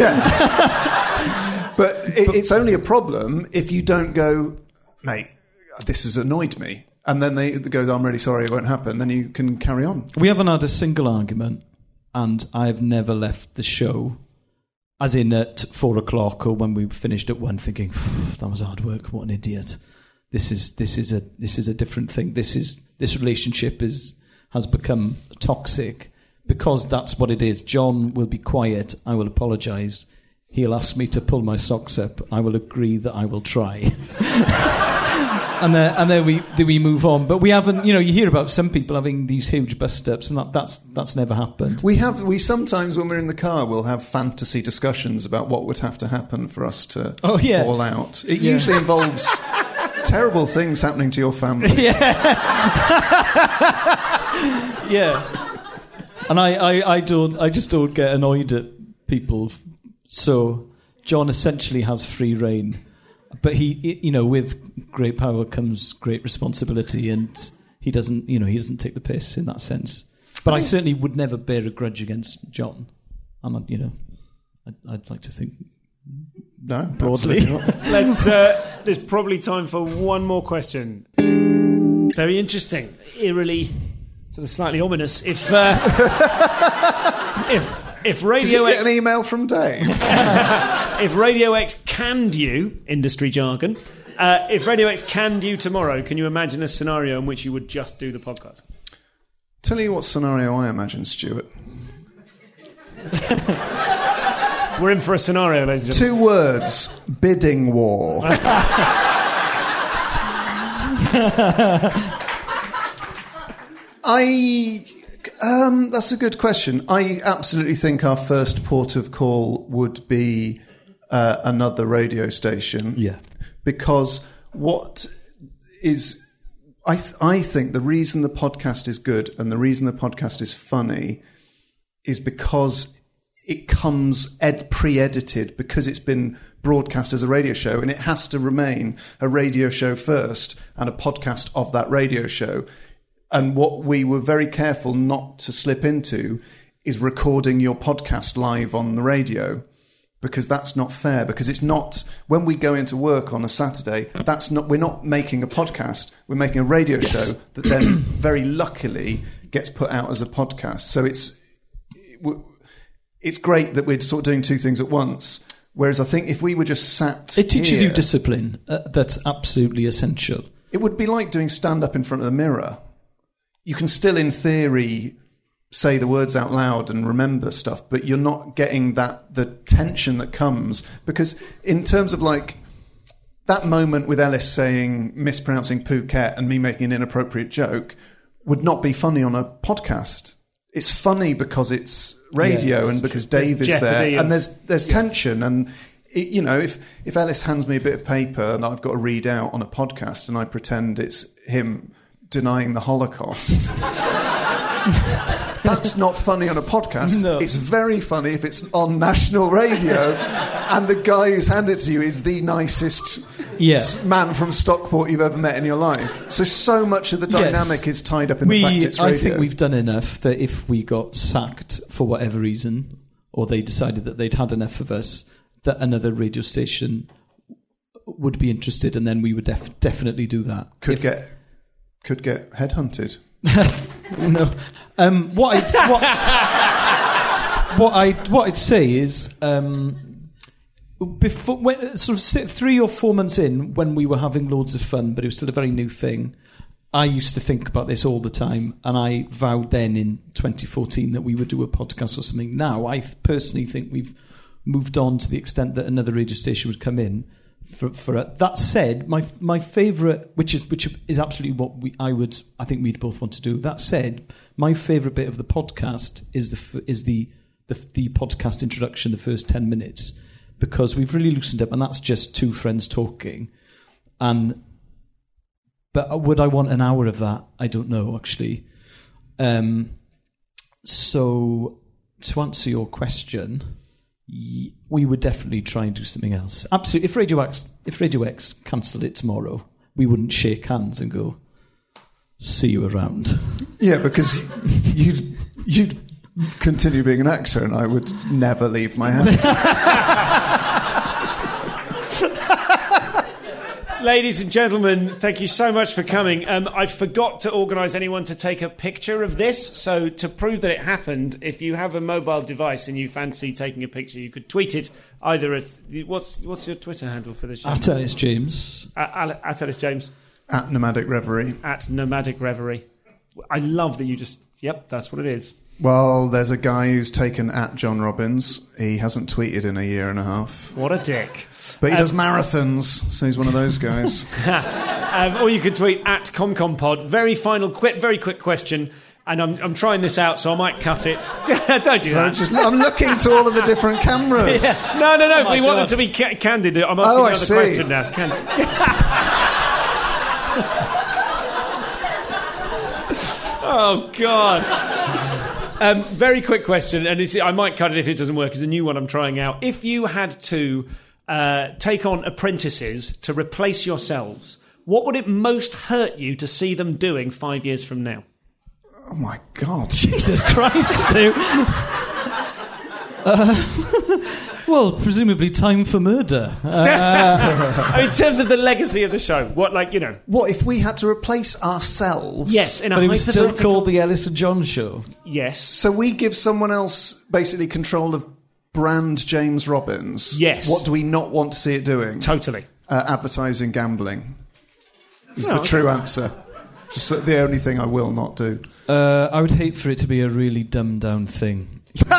Yeah. But it, it's only a problem if you don't go, mate, this has annoyed me. And then they, they go, I'm really sorry, it won't happen. Then you can carry on. We haven't had a single argument, and I've never left the show, as in at four o'clock or when we finished at one, thinking, that was hard work, what an idiot. This is this is a this is a different thing. This is this relationship is has become toxic. Because that's what it is. John will be quiet. I will apologise. He'll ask me to pull my socks up. I will agree that I will try. and then, and then we then we move on. But we haven't. You know, you hear about some people having these huge bust-ups, and that, that's that's never happened. We have we sometimes when we're in the car we'll have fantasy discussions about what would have to happen for us to Oh, yeah. fall out. It Yeah. usually involves terrible things happening to your family. Yeah. And I, I, I don't. I just don't get annoyed at people. So John essentially has free rein, but he, you know, with great power comes great responsibility, and he doesn't, you know, he doesn't take the piss in that sense. But I, I certainly would never bear a grudge against John. I'm, not, you know, I'd, I'd like to think No, broadly. Let's. Uh, there's probably time for one more question. Very interesting, eerily. Sort of slightly ominous. If uh, if if Radio Did you X, get an email from Dave? if Radio X canned you, industry jargon, uh, if Radio X canned you tomorrow, can you imagine a scenario in which you would just do the podcast? Tell you what scenario I imagine, Stuart. We're in for a scenario, ladies and gentlemen. Two words: bidding war. I. Um, that's a good question. I absolutely think our first port of call would be uh, another radio station. Yeah. Because what is I th- I think the reason the podcast is good and the reason the podcast is funny is because it comes ed- pre-edited, because it's been broadcast as a radio show, and it has to remain a radio show first and a podcast of that radio show. And what we were very careful not to slip into is recording your podcast live on the radio, because that's not fair. Because it's not, when we go into work on a Saturday, that's not, we're not making a podcast, we're making a radio yes. show that then very luckily gets put out as a podcast. So it's it's great that we're sort of doing two things at once. Whereas I think if we were just sat It teaches here, you discipline. Uh, that's absolutely essential. It would be like doing stand-up in front of the mirror. You can still, in theory, say the words out loud and remember stuff, but you're not getting that the tension that comes. Because in terms of like that moment with Ellis saying, mispronouncing Phuket and me making an inappropriate joke would not be funny on a podcast. It's funny because it's radio yeah, and because true. Dave is there, of, and there's there's yeah. tension. And it, you know, if if Ellis hands me a bit of paper and I've got to read out on a podcast, and I pretend it's him denying the Holocaust, that's not funny on a podcast. No. It's very funny if it's on national radio, and the guy who's handed it to you is the nicest yeah. man from Stockport you've ever met in your life. So so much of the dynamic yes. is tied up in we, the fact it's radio. I think we've done enough that if we got sacked for whatever reason, or they decided that they'd had enough of us, that another radio station would be interested, and then we would def- definitely do that. Could if, get could get headhunted. No. Um, what I'd what, what I what I'd say is um, before when, sort of sit three or four months in, when we were having loads of fun, but it was still a very new thing. I used to think about this all the time, and I vowed then in twenty fourteen that we would do a podcast or something. Now I personally think we've moved on to the extent that another radio station would come in. For, for a, that said, my my favourite, which is which is absolutely what we I would I think we'd both want to do. That said, my favourite bit of the podcast is the is the, the the podcast introduction, the first ten minutes, because we've really loosened up, and that's just two friends talking. And but would I want an hour of that? I don't know, actually. Um, so to answer your question, we would definitely try and do something else. Absolutely. If Radio X, if Radio X cancelled it tomorrow, we wouldn't shake hands and go, "See you around." Yeah, because you'd you'd continue being an actor, and I would never leave my house. Ladies and gentlemen, thank you so much for coming. Um, I forgot to organise anyone to take a picture of this, so to prove that it happened, if you have a mobile device and you fancy taking a picture, you could tweet it either at... What's what's your Twitter handle for this show? At Ellis James. At, at Ellis James. At Nomadic Reverie. At Nomadic Reverie. I love that you just... Yep, that's what it is. Well, there's a guy who's taken at John Robbins. He hasn't tweeted in a year and a half. What a dick. But he um, does marathons, so he's one of those guys. um, or you could tweet at ComComPod. Very final, quick, very quick question, and I'm I'm trying this out, so I might cut it. Don't do so that. I'm, just, I'm looking to all of the different cameras. Yeah. No, no, no. Oh we God. want them to be ca- candid. I'm asking oh, another see. question now. Candid. Oh God. Um, very quick question, and it's, I might cut it if it doesn't work. It's a new one I'm trying out. If you had to uh, take on apprentices to replace yourselves, what would it most hurt you to see them doing five years from now? Oh my God. Jesus Christ, Stu. uh, well, presumably Time for Murder. Uh, in terms of the legacy of the show, what, like, you know... What, if we had to replace ourselves? Yes, in a but it was still hypothetical... called the Ellis and John Show. Yes. So we give someone else basically control of brand James Robbins. Yes. What do we not want to see it doing? Totally. Uh, advertising gambling is No, the okay. true answer. Just the only thing I will not do. Uh, I would hate for it to be a really dumbed down thing.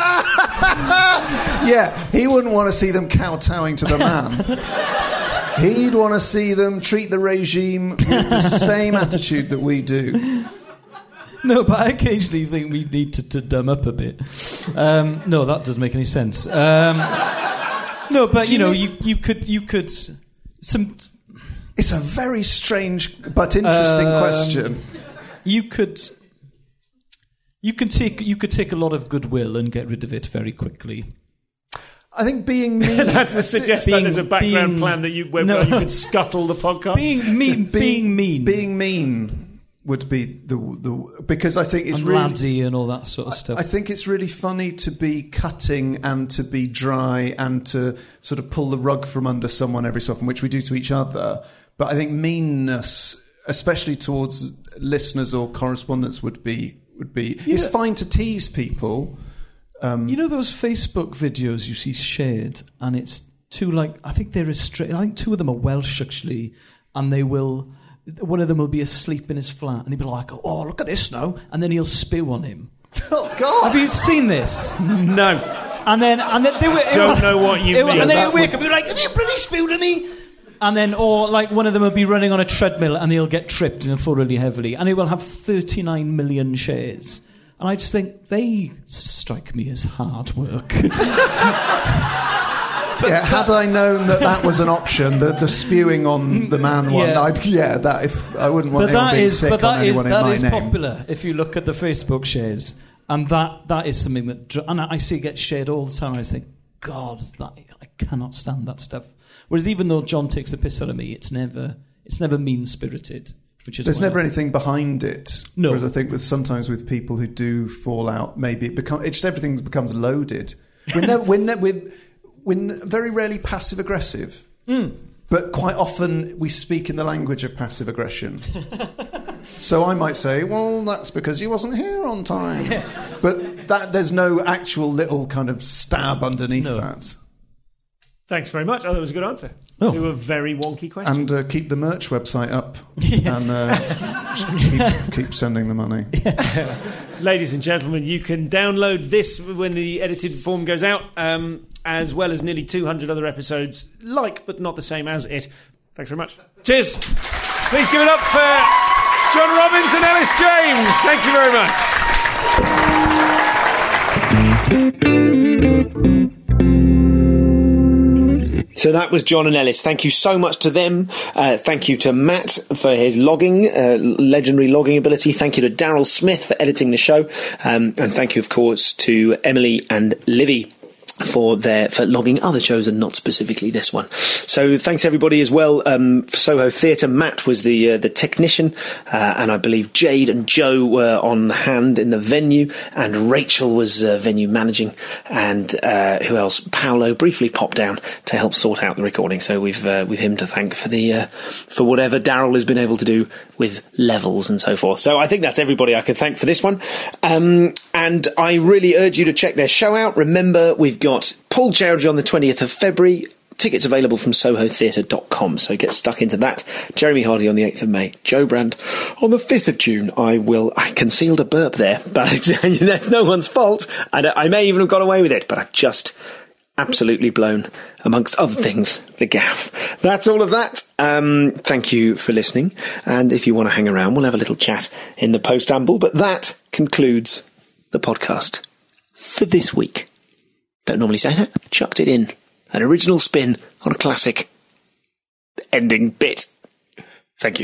Yeah, he wouldn't want to see them kowtowing to the man. He'd want to see them treat the regime with the same attitude that we do. No, but I occasionally think we need to, to dumb up a bit. Um, no, that doesn't make any sense. Um, no, but you, you know, mean- you you could you could some. It's a very strange but interesting Um, question. You could, you can take, you could take a lot of goodwill and get rid of it very quickly. I think being mean... That's to suggest Being- that there's a background being- plan that you, where, no. where you could scuttle the podcast. Being mean, being, mean, Being mean would be the... the because I think it's and really... laddie and all that sort of stuff. I think it's really funny to be cutting and to be dry and to sort of pull the rug from under someone every so often, which we do to each other. But I think meanness, especially towards listeners or correspondents, would be would be. Yeah. It's fine to tease people. Um, You know those Facebook videos you see shared, and it's two like I think they're Austra- I think two of them are Welsh actually, and they will. One of them will be asleep in his flat, and he'll be like, "Oh, look at this now," and then he'll spew on him. oh God! Have you seen this? No. And then, and then they were. Don't know what you it, mean. And then That he'll wake would- up and be like, "Have you bloody spewed at me?" And then, or like one of them will be running on a treadmill and he'll get tripped and he'll fall really heavily, and he will have thirty-nine million shares. And I just think they strike me as hard work. yeah, had I known that that was an option, the the spewing on the man one, Yeah. I'd yeah, that if I wouldn't want but anyone that being is, sick but on that is anyone in that my is name. popular. If you look at the Facebook shares, and that that is something that, dr- and I see it get shared all the time. I just think, God, that I cannot stand that stuff. Whereas even though John takes the piss out of me, it's never it's never mean spirited. Which is There's why never I- anything behind it. No. Whereas I think with sometimes with people who do fall out, maybe it become it just everything becomes loaded. We're never, we're, ne- we're, we're very rarely passive aggressive, Mm. but quite often we speak in the language of passive aggression. So I might say, "Well, that's because you wasn't here on time," Yeah. but that there's no actual little kind of stab underneath No. that. Thanks very much. Oh, that was a good answer Oh. to a very wonky question. And uh, keep the merch website up, and uh, just keep, keep sending the money. Ladies and gentlemen, you can download this when the edited form goes out, um, as well as nearly two hundred other episodes, like but not the same as it. Thanks very much. Cheers. Please give it up for John Robbins and Ellis James. Thank you very much. So that was John and Ellis. Thank you so much to them. Uh, thank you to Matt for his logging, uh, legendary logging ability. Thank you to Daryl Smith for editing the show. Um, and thank you, of course, to Emily and Livy for their for logging other shows and not specifically this one. So thanks everybody as well. Um, for Soho Theatre, Matt was the uh, the technician, uh, and I believe Jade and Joe were on hand in the venue, and Rachel was uh, venue managing, and uh, who else? Paolo briefly popped down to help sort out the recording. So we've uh, we've him to thank for the uh, for whatever Daryl has been able to do with levels and so forth. So I think that's everybody I can thank for this one. Um, and I really urge you to check their show out. Remember, we've got Paul Gerrity on the twentieth of February. Tickets available from soho theatre dot com, so get stuck into that. Jeremy Hardy on the eighth of May. Joe Brand on the fifth of June. I will... I concealed a burp there, but it's, that's no one's fault. I, I may even have got away with it, but I've just absolutely blown, amongst other things, the gaff. That's all of that. Um, thank you for listening, and if you want to hang around, we'll have a little chat in the post-amble, but that concludes the podcast for this week. Don't normally say that. Chucked it in. An original spin on a classic ending bit. Thank you.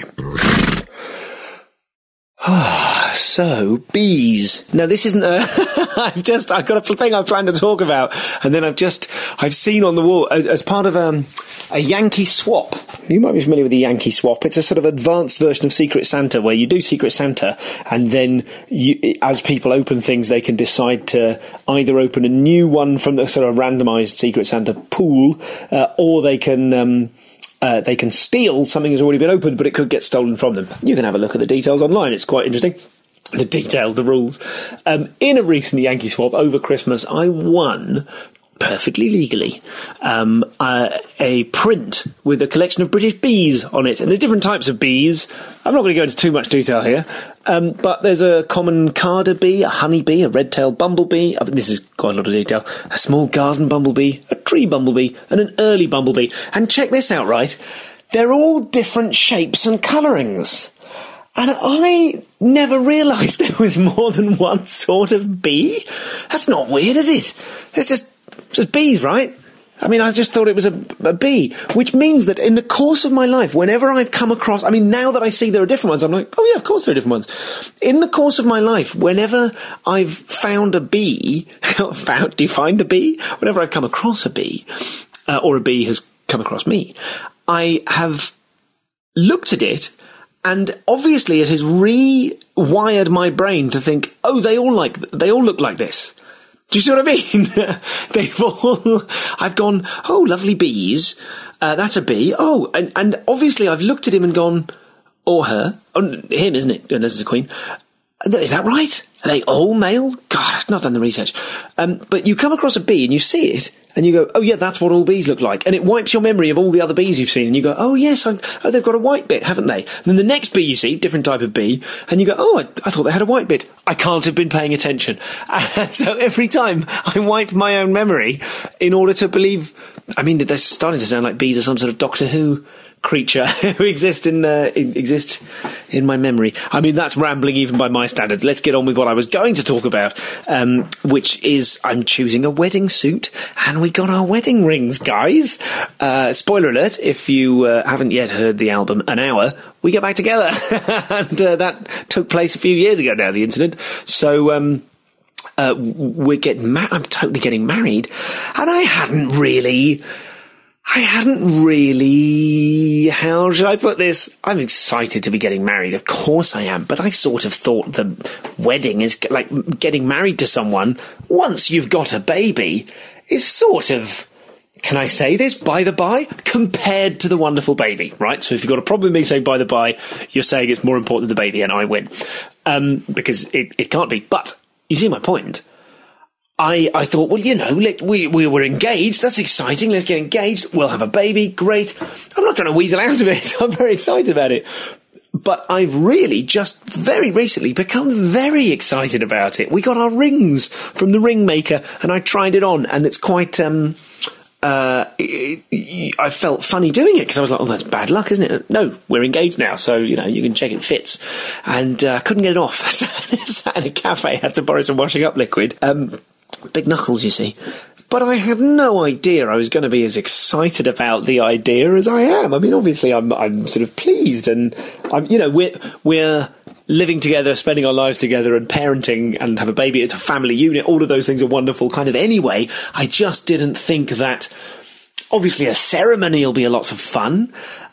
So, bees. No, this isn't a... I've just... I've got a thing I plan to talk about, and then I've just... I've seen on the wall, as, as part of um, a Yankee swap. You might be familiar with the Yankee swap. It's a sort of advanced version of Secret Santa, where you do Secret Santa, and then you, as people open things, they can decide to either open a new one from the sort of randomised Secret Santa pool, uh, or they can... Um, Uh, they can steal something that's already been opened, but it could get stolen from them. You can have a look at the details online. It's quite interesting. The details, the rules. Um, in a recent Yankee swap over Christmas, I won, perfectly legally, um, uh, a print with a collection of British bees on it. And there's different types of bees. I'm not going to go into too much detail here. Um, but there's a common carder bee, a honey bee, a red-tailed bumblebee. Uh, this is quite a lot of detail. A small garden bumblebee, a tree bumblebee, and an early bumblebee. And check this out, right? They're all different shapes and colourings. And I never realised there was more than one sort of bee. That's not weird, is it? It's just, just bees, right? I mean, I just thought it was a, a bee, which means that in the course of my life, whenever I've come across, I mean, now that I see there are different ones, I'm like, oh yeah, of course there are different ones. In the course of my life, whenever I've found a bee, found, do you find a bee? Whenever I've come across a bee, uh, or a bee has come across me, I have looked at it, and obviously it has rewired my brain to think, oh, they all like, they all look like this. Do you see what I mean? They've all, I've gone, oh, lovely bees. Uh, that's a bee. Oh, and, and obviously I've looked at him and gone, or her, oh, him, isn't it? Unless it's a queen. Is that right? Are they all male? God, I've not done the research. Um, but you come across a bee and you see it and you go, oh yeah, that's what all bees look like. And it wipes your memory of all the other bees you've seen. And you go, oh yes, I, oh, they've got a white bit, haven't they? And then the next bee you see, different type of bee, and you go, oh, I, I thought they had a white bit. I can't have been paying attention. And so every time I wipe my own memory in order to believe, I mean, they're starting to sound like bees are some sort of Doctor Who creature who exist in, uh, in exist in my memory. I mean, that's rambling even by my standards. Let's get on with what I was going to talk about, um, which is I'm choosing a wedding suit, and we got our wedding rings, guys. Uh, spoiler alert, if you uh, haven't yet heard the album An Hour, we get back together. and uh, that took place a few years ago now, the incident. So, um, uh, we're getting ma- I'm totally getting married, and I hadn't really... I hadn't really, how should I put this? I'm excited to be getting married, of course I am, but I sort of thought the wedding is like getting married to someone once you've got a baby is sort of, can I say this, by the by, compared to the wonderful baby, right? So if you've got a problem with me saying by the by, you're saying it's more important than the baby and I win, um, because it, it can't be. But you see my point. I, I thought, well, you know, let, we, we were engaged. That's exciting. Let's get engaged. We'll have a baby. Great. I'm not trying to weasel out of it. I'm very excited about it. But I've really just very recently become very excited about it. We got our rings from the ring maker and I tried it on, and it's quite, um, uh, I felt funny doing it because I was like, oh, that's bad luck, isn't it? No, we're engaged now. So, you know, you can check it fits. And I uh, couldn't get it off. I sat in a cafe, had to borrow some washing up liquid. Um, Big knuckles, you see. But I had no idea I was going to be as excited about the idea as I am. I mean, obviously, I'm I'm sort of pleased, and I'm, you know, we're we're living together, spending our lives together, and parenting, and have a baby. It's a family unit. All of those things are wonderful. Kind of anyway. I just didn't think that. Obviously, a ceremony will be a lots of fun,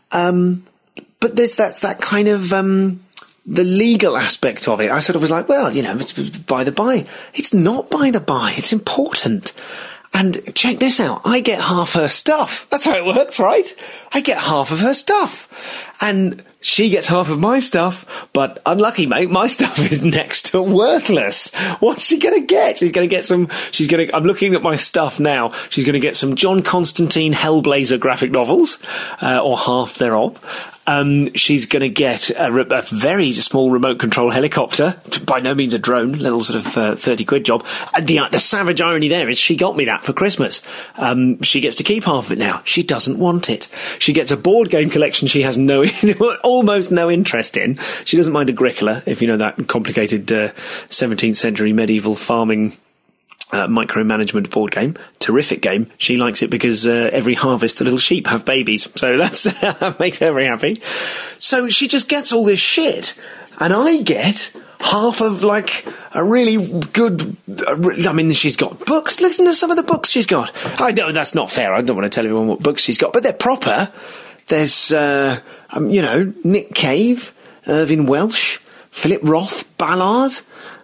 um, but there's that's that kind of. Um, The legal aspect of it, I sort of was like, well, you know, it's by the by. It's not by the by. It's important. And check this out. I get half her stuff. That's how it works, right? I get half of her stuff. And she gets half of my stuff, but unlucky, mate, my stuff is next to worthless. What's she going to get? She's going to get some, she's going to, I'm looking at my stuff now. She's going to get some John Constantine Hellblazer graphic novels, uh, or half thereof. Um, she's going to get a, a very small remote control helicopter, by no means a drone, little sort of uh, thirty quid job. And the, the savage irony there is she got me that for Christmas. Um, she gets to keep half of it now. She doesn't want it. She gets a board game collection she has no, almost no interest in. She doesn't mind Agricola, if you know that complicated uh, seventeenth century medieval farming Uh, micromanagement board game. Terrific game. She likes it because uh, every harvest the little sheep have babies. So that's that makes her very happy. So she just gets all this shit. And I get half of, like, a really good... Uh, I mean, she's got books. Listen to some of the books she's got. I don't, that's not fair. I don't want to tell everyone what books she's got. But they're proper. There's, uh, um, you know, Nick Cave, Irvine Welsh, Philip Roth, Ballard...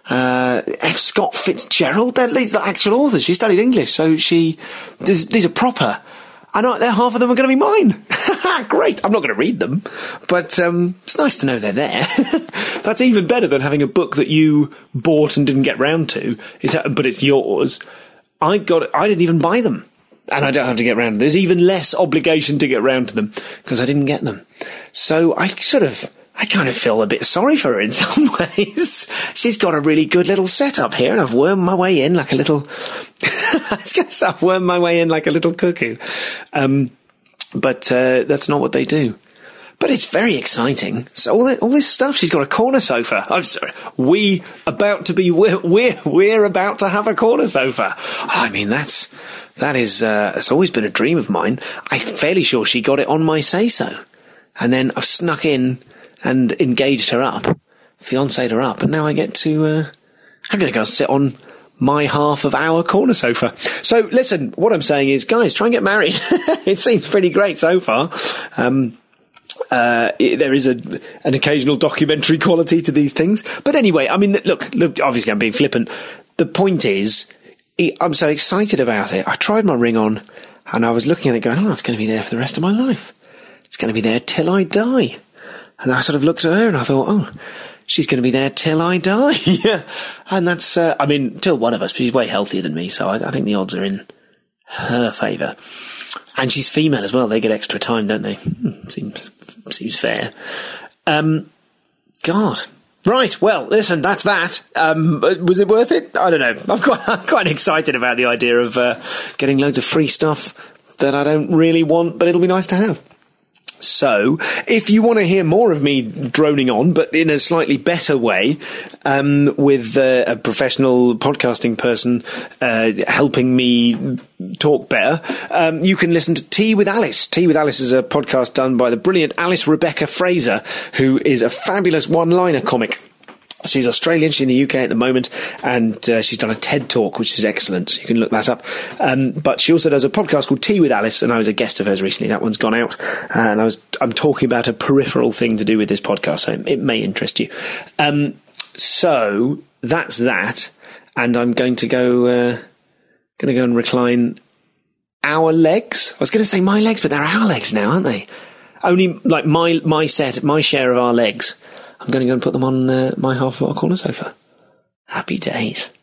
Uh, F. Scott Fitzgerald, they're the actual authors. She studied English, so she, these, these are proper. I know they're, half of them are going to be mine. Great. I'm not going to read them, but, um, it's nice to know they're there. That's even better than having a book that you bought and didn't get round to, is that, but it's yours. I got, I didn't even buy them. And I don't have to get round to them. There's even less obligation to get round to them because I didn't get them. So I sort of, I kind of feel a bit sorry for her in some ways. She's got a really good little setup here, and I've wormed my way in like a little... I was going to say I've wormed my way in like a little cuckoo. Um, but uh, that's not what they do. But it's very exciting. So all, that, all this stuff, she's got a corner sofa. I'm sorry, we about to be, we're, we're, we're about to have a corner sofa. I mean, that's, that is, uh, it's always been a dream of mine. I'm fairly sure she got it on my say-so. And then I've snuck in and engaged her up, fiancé'd her up, and now I get to, uh, I'm going to go sit on my half of our corner sofa. So listen, what I'm saying is, guys, try and get married. It seems pretty great so far. Um, uh, it, there is a, an occasional documentary quality to these things. But anyway, I mean, look, look, obviously I'm being flippant. The point is, I'm so excited about it. I tried my ring on and I was looking at it going, oh, it's going to be there for the rest of my life. It's going to be there till I die. And I sort of looked at her and I thought, oh, she's going to be there till I die. Yeah. And that's, uh, I mean, till one of us, but she's way healthier than me. So I, I think the odds are in her favour. And she's female as well. They get extra time, don't they? Hmm, seems, seems fair. Um, God. Right. Well, listen, that's that. Um, was it worth it? I don't know. I'm quite, I'm quite excited about the idea of, uh, getting loads of free stuff that I don't really want, but it'll be nice to have. So, if you want to hear more of me droning on, but in a slightly better way, um, with uh, a professional podcasting person uh, helping me talk better, um, you can listen to Tea with Alice. Tea with Alice is a podcast done by the brilliant Alice Rebecca Fraser, who is a fabulous one-liner comic. She's Australian, she's in the U K at the moment, and uh, she's done a TED Talk, which is excellent, so you can look that up. Um, but she also does a podcast called Tea with Alice, and I was a guest of hers recently. That one's gone out, and I was, I'm talking about a peripheral thing to do with this podcast, so it may interest you. Um, so, that's that, and I'm going to go, uh, going to go and recline our legs. I was going to say my legs, but they're our legs now, aren't they? Only, like, my, my set, my share of our legs. I'm going to go and put them on uh, my half of our corner sofa. Happy days.